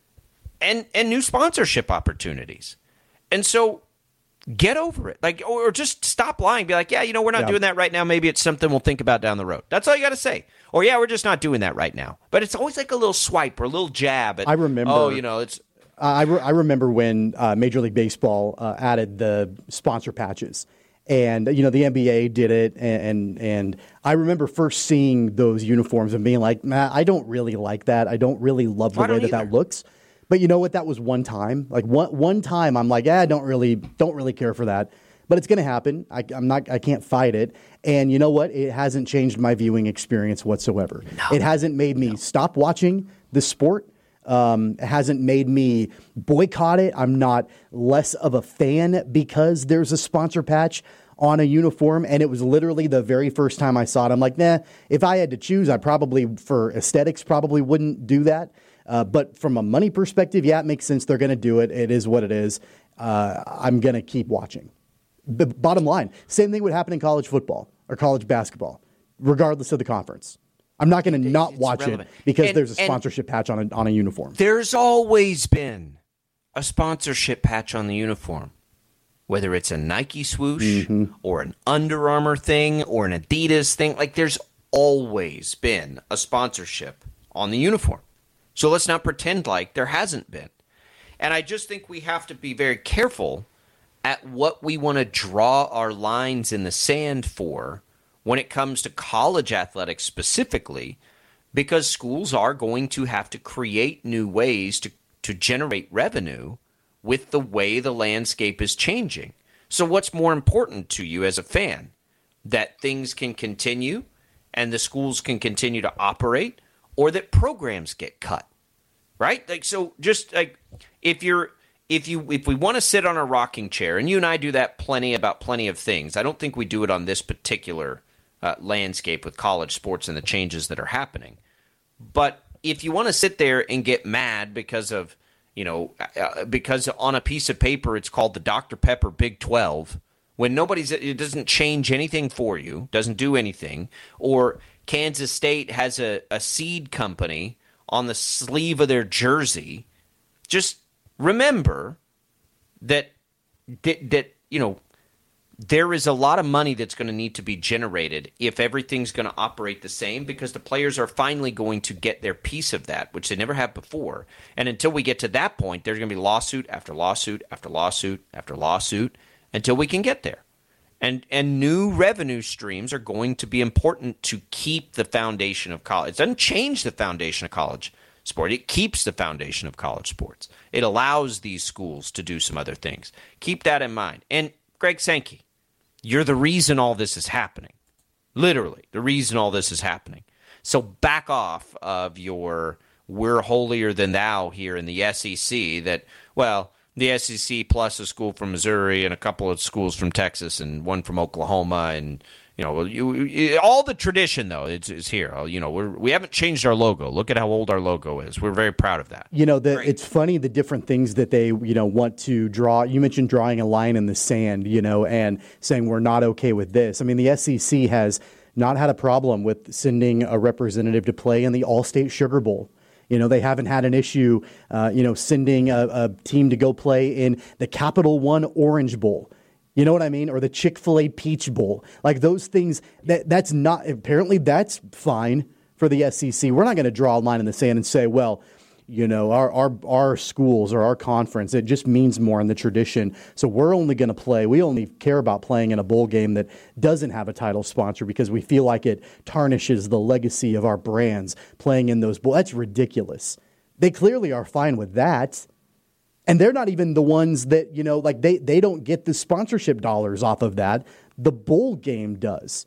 and and new sponsorship opportunities. And so get over it. Like, or just stop lying. Be like, yeah, you know, we're not yeah. doing that right now. Maybe it's something we'll think about down the road. That's all you got to say. Or, yeah, we're just not doing that right now. But it's always like a little swipe or a little jab. At, I remember. Oh, you know, it's. I, re- I remember when uh, Major League Baseball uh, added the sponsor patches. And, you know, the N B A did it. And, and, and I remember first seeing those uniforms and being like, nah, I don't really like that. I don't really love the way that either. that looks. But you know what? That was one time. Like one one time, I'm like, yeah, I don't really don't really care for that. But it's going to happen. I, I'm not. I can't fight it. And you know what? It hasn't changed my viewing experience whatsoever. No. It hasn't made me no. stop watching the sport. Um, it hasn't made me boycott it. I'm not less of a fan because there's a sponsor patch on a uniform. And it was literally the very first time I saw it. I'm like, nah. If I had to choose, I probably, for aesthetics, probably wouldn't do that. Uh, but from a money perspective, yeah, it makes sense. They're going to do it. It is what it is. Uh, I'm going to keep watching. The bottom line, same thing would happen in college football or college basketball, regardless of the conference. I'm not going to not it's watch relevant. it because and, there's a sponsorship patch on a, on a uniform. There's always been a sponsorship patch on the uniform. whether it's a Nike swoosh Mm-hmm. or an Under Armour thing or an Adidas thing. Like, there's always been a sponsorship on the uniform. So let's not pretend like there hasn't been. And I just think we have to be very careful at what we want to draw our lines in the sand for when it comes to college athletics specifically, because schools are going to have to create new ways to, to generate revenue with the way the landscape is changing. So what's more important to you as a fan? That things can continue and the schools can continue to operate, or that programs get cut, right? Like, so just like if you're if you if we want to sit on a rocking chair, and you and I do that plenty about plenty of things. I don't think we do it on this particular uh, landscape with college sports and the changes that are happening. But if you want to sit there and get mad because of, you know, uh, because on a piece of paper it's called the Doctor Pepper Big twelve, when nobody's, it doesn't change anything for you, doesn't do anything, or Kansas State has a, a seed company on the sleeve of their jersey, just remember that, that, that you know, there is a lot of money that's going to need to be generated if everything's going to operate the same, because the players are finally going to get their piece of that, which they never have before. And until we get to that point, there's going to be lawsuit after lawsuit after lawsuit after lawsuit until we can get there. And and new revenue streams are going to be important to keep the foundation of college. It doesn't change the foundation of college sport. It keeps the foundation of college sports. It allows these schools to do some other things. Keep that in mind. And Greg Sankey, you're the reason all this is happening. Literally, the reason all this is happening. So back off of your we're holier than thou here in the S E C that, well, the S E C plus a school from Missouri and a couple of schools from Texas and one from Oklahoma, and you know, you, you, all the tradition though is, is here. You know, we're, we haven't changed our logo. Look at how old our logo is. We're very proud of that. You know, the, it's funny the different things that they you know want to draw. You mentioned drawing a line in the sand, you know, and saying we're not okay with this. I mean, the S E C has not had a problem with sending a representative to play in the All-State Sugar Bowl. You know, they haven't had an issue, uh, you know, sending a, a team to go play in the Capital One Orange Bowl. You know what I mean? Or the Chick-fil-A Peach Bowl. Like those things, that that's not, apparently that's fine for the S E C. We're not going to draw a line in the sand and say, well, you know, our, our, our schools or our conference, it just means more in the tradition. So we're only going to play, we only care about playing in a bowl game that doesn't have a title sponsor because we feel like it tarnishes the legacy of our brands playing in those bowls. That's ridiculous. They clearly are fine with that. And they're not even the ones that, you know, like they, they don't get the sponsorship dollars off of that. The bowl game does.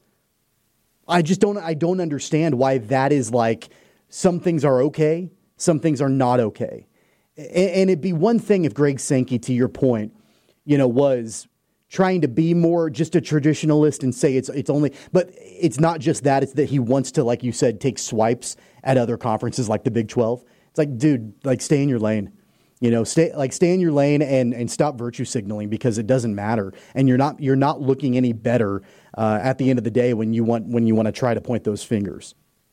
I just don't, I don't understand why that is like some things are okay. Some things are not okay. And it'd be one thing if Greg Sankey, to your point, you know, was trying to be more just a traditionalist and say it's it's only, but it's not just that. It's that he wants to, like you said, take swipes at other conferences like the Big twelve. It's like, dude, like stay in your lane. You know, stay like stay in your lane and, and stop virtue signaling, because it doesn't matter, and you're not you're not looking any better uh, at the end of the day when you want when you want to try to point those fingers.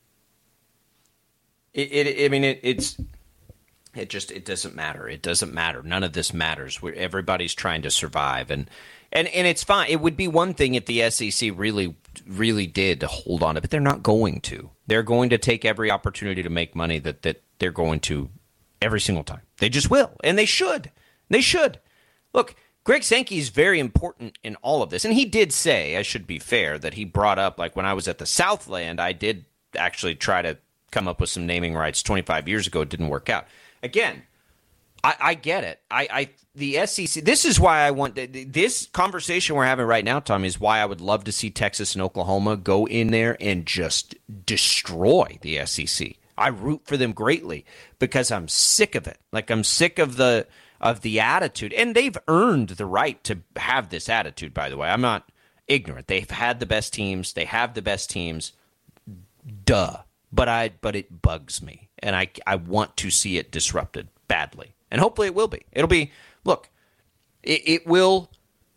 It, it I mean, it, it's it just it doesn't matter. It doesn't matter. None of this matters. We're, everybody's trying to survive, and and and it's fine. It would be one thing if the S E C really really did hold on to it, but they're not going to. They're going to take every opportunity to make money that that they're going to. Every single time. They just will. And they should. They should. Look, Greg Sankey is very important in all of this. And he did say, I should be fair, that he brought up, like when I was at the Southland, I did actually try to come up with some naming rights twenty-five years ago. It didn't work out. Again, I, I get it. I, I the S E C, this is why I want, this conversation we're having right now, Tom, is why I would love to see Texas and Oklahoma go in there and just destroy the S E C. I root for them greatly because I'm sick of it. Like I'm sick of the of the attitude, and they've earned the right to have this attitude. By the way, I'm not ignorant. They've had the best teams. They have the best teams. Duh. But I but it bugs me, and I I want to see it disrupted badly, and hopefully it will be. It'll be. Look, it, it will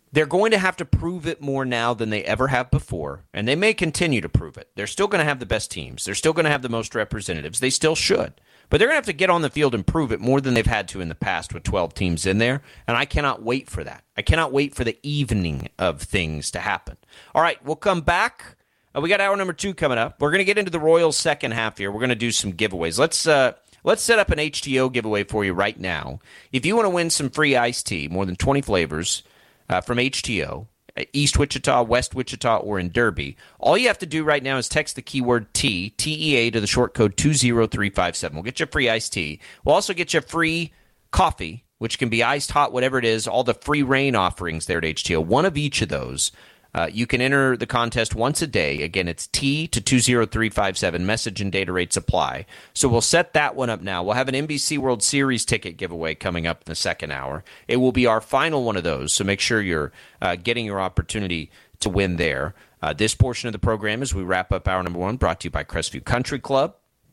They're going to have to prove it more now than they ever have before, and they may continue to prove it. They're still going to have the best teams. They're still going to have the most representatives. They still should. But they're going to have to get on the field and prove it more than they've had to in the past with twelve teams in there, and I cannot wait for that. I cannot wait for the evening of things to happen. All right, we'll come back. Uh, we got hour number two coming up. We're going to get into the Royals' second half here. We're going to do some giveaways. Let's uh, let's set up an H T O giveaway for you right now. If you want to win some free iced tea, more than twenty flavors uh, from H T O, East Wichita, West Wichita, or in Derby, all you have to do right now is text the keyword T, T E A, to the short code two zero three five seven. We'll get you a free iced tea. We'll also get you a free coffee, which can be iced, hot, whatever it is, all the free rain offerings there at H T O. One of each of those. Uh, you can enter the contest once a day. Again, it's T to two zero three five seven. Message and data rates apply. So we'll set that one up now. We'll have an N B C World Series ticket giveaway coming up in the second hour. It will be our final one of those, so make sure you're uh, getting your opportunity to win there. Uh, this portion of the program, as we wrap up hour number one, brought to you by Crestview Country Club.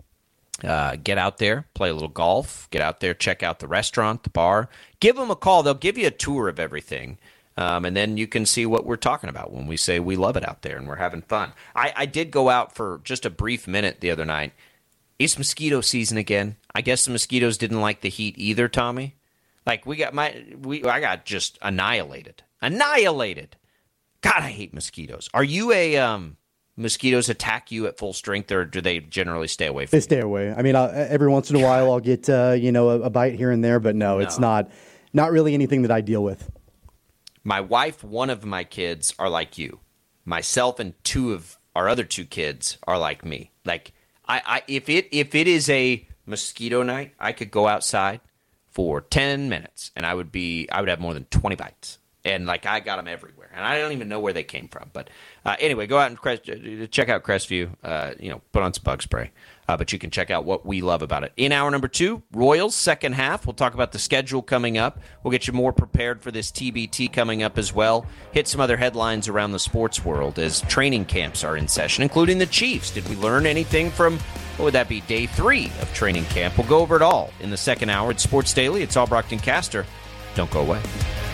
Uh, get out there, play a little golf. Get out there, check out the restaurant, the bar. Give them a call. They'll give you a tour of everything. Um, and then you can see what we're talking about when we say we love it out there and we're having fun. I, I did go out for just a brief minute the other night. It's mosquito season again. I guess the mosquitoes didn't like the heat either, Tommy. Like we got my, we I got just annihilated, annihilated. God, I hate mosquitoes. Are you a um, mosquitoes attack you at full strength, or do they generally stay away from They you? stay away. I mean, I'll, every once in a while I'll get uh, you know a, a bite here and there, but no, no, it's not not really anything that I deal with. My wife, one of my kids are like you. Myself and two of our other two kids are like me. Like I, I if it if it is a mosquito night, I could go outside for ten minutes and I would be I would have more than twenty bites. And like I got them everywhere, and I don't even know where they came from. But uh, anyway, go out and Crest, check out Crestview. Uh, you know, put on some bug spray. Uh, but you can check out what we love about it. In hour number two, Royals second half. We'll talk about the schedule coming up. We'll get you more prepared for this T B T coming up as well. Hit some other headlines around the sports world as training camps are in session, including the Chiefs. Did we learn anything from, what would that be, day three of training camp? We'll go over it all in the second hour. It's Sports Daily. It's All Brockton Caster. Don't go away.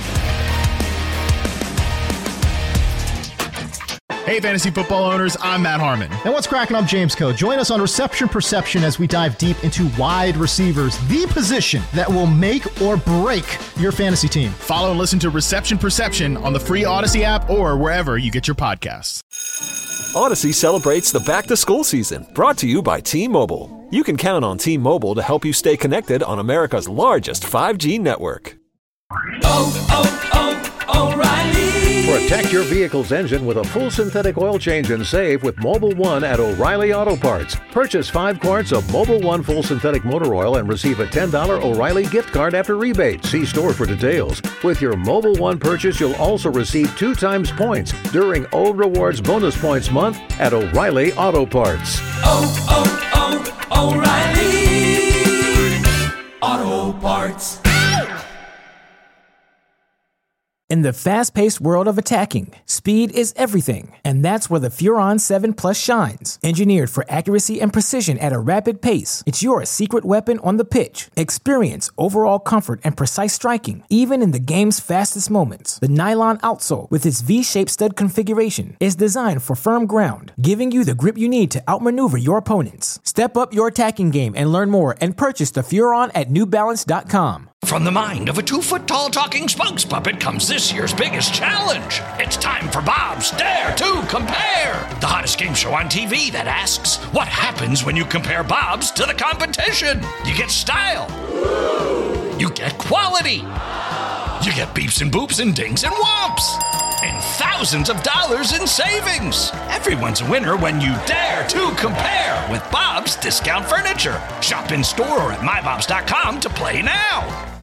Hey, fantasy football owners, I'm Matt Harmon. And what's cracking? I'm James Coe. Join us on Reception Perception as we dive deep into wide receivers, the position that will make or break your fantasy team. Follow and listen to Reception Perception on the free Odyssey app or wherever you get your podcasts. Odyssey celebrates the back-to-school season, brought to you by T-Mobile. You can count on T-Mobile to help you stay connected on America's largest five G network. Oh, oh, oh, O'Reilly. Protect your vehicle's engine with a full synthetic oil change and save with Mobil one at O'Reilly Auto Parts. Purchase five quarts of Mobil one full synthetic motor oil and receive a ten dollars O'Reilly gift card after rebate. See store for details. With your Mobil one purchase, you'll also receive two times points during O Rewards Bonus Points Month at O'Reilly Auto Parts. Oh, oh, oh, O'Reilly Auto Parts. In the fast-paced world of attacking, speed is everything, and that's where the Furon seven Plus shines. Engineered for accuracy and precision at a rapid pace, it's your secret weapon on the pitch. Experience overall comfort and precise striking, even in the game's fastest moments. The nylon outsole, with its V-shaped stud configuration, is designed for firm ground, giving you the grip you need to outmaneuver your opponents. Step up your attacking game and learn more and purchase the Furon at new balance dot com. From the mind of a two-foot-tall talking spokes puppet comes this year's biggest challenge. It's time for Bob's Dare to Compare, the hottest game show on T V that asks, what happens when you compare Bob's to the competition? You get style. You get quality. You get beeps and boops and dings and whomps. And thousands of dollars in savings. Everyone's a winner when you dare to compare with Bob's Discount Furniture. Shop in store or at my bobs dot com to play now.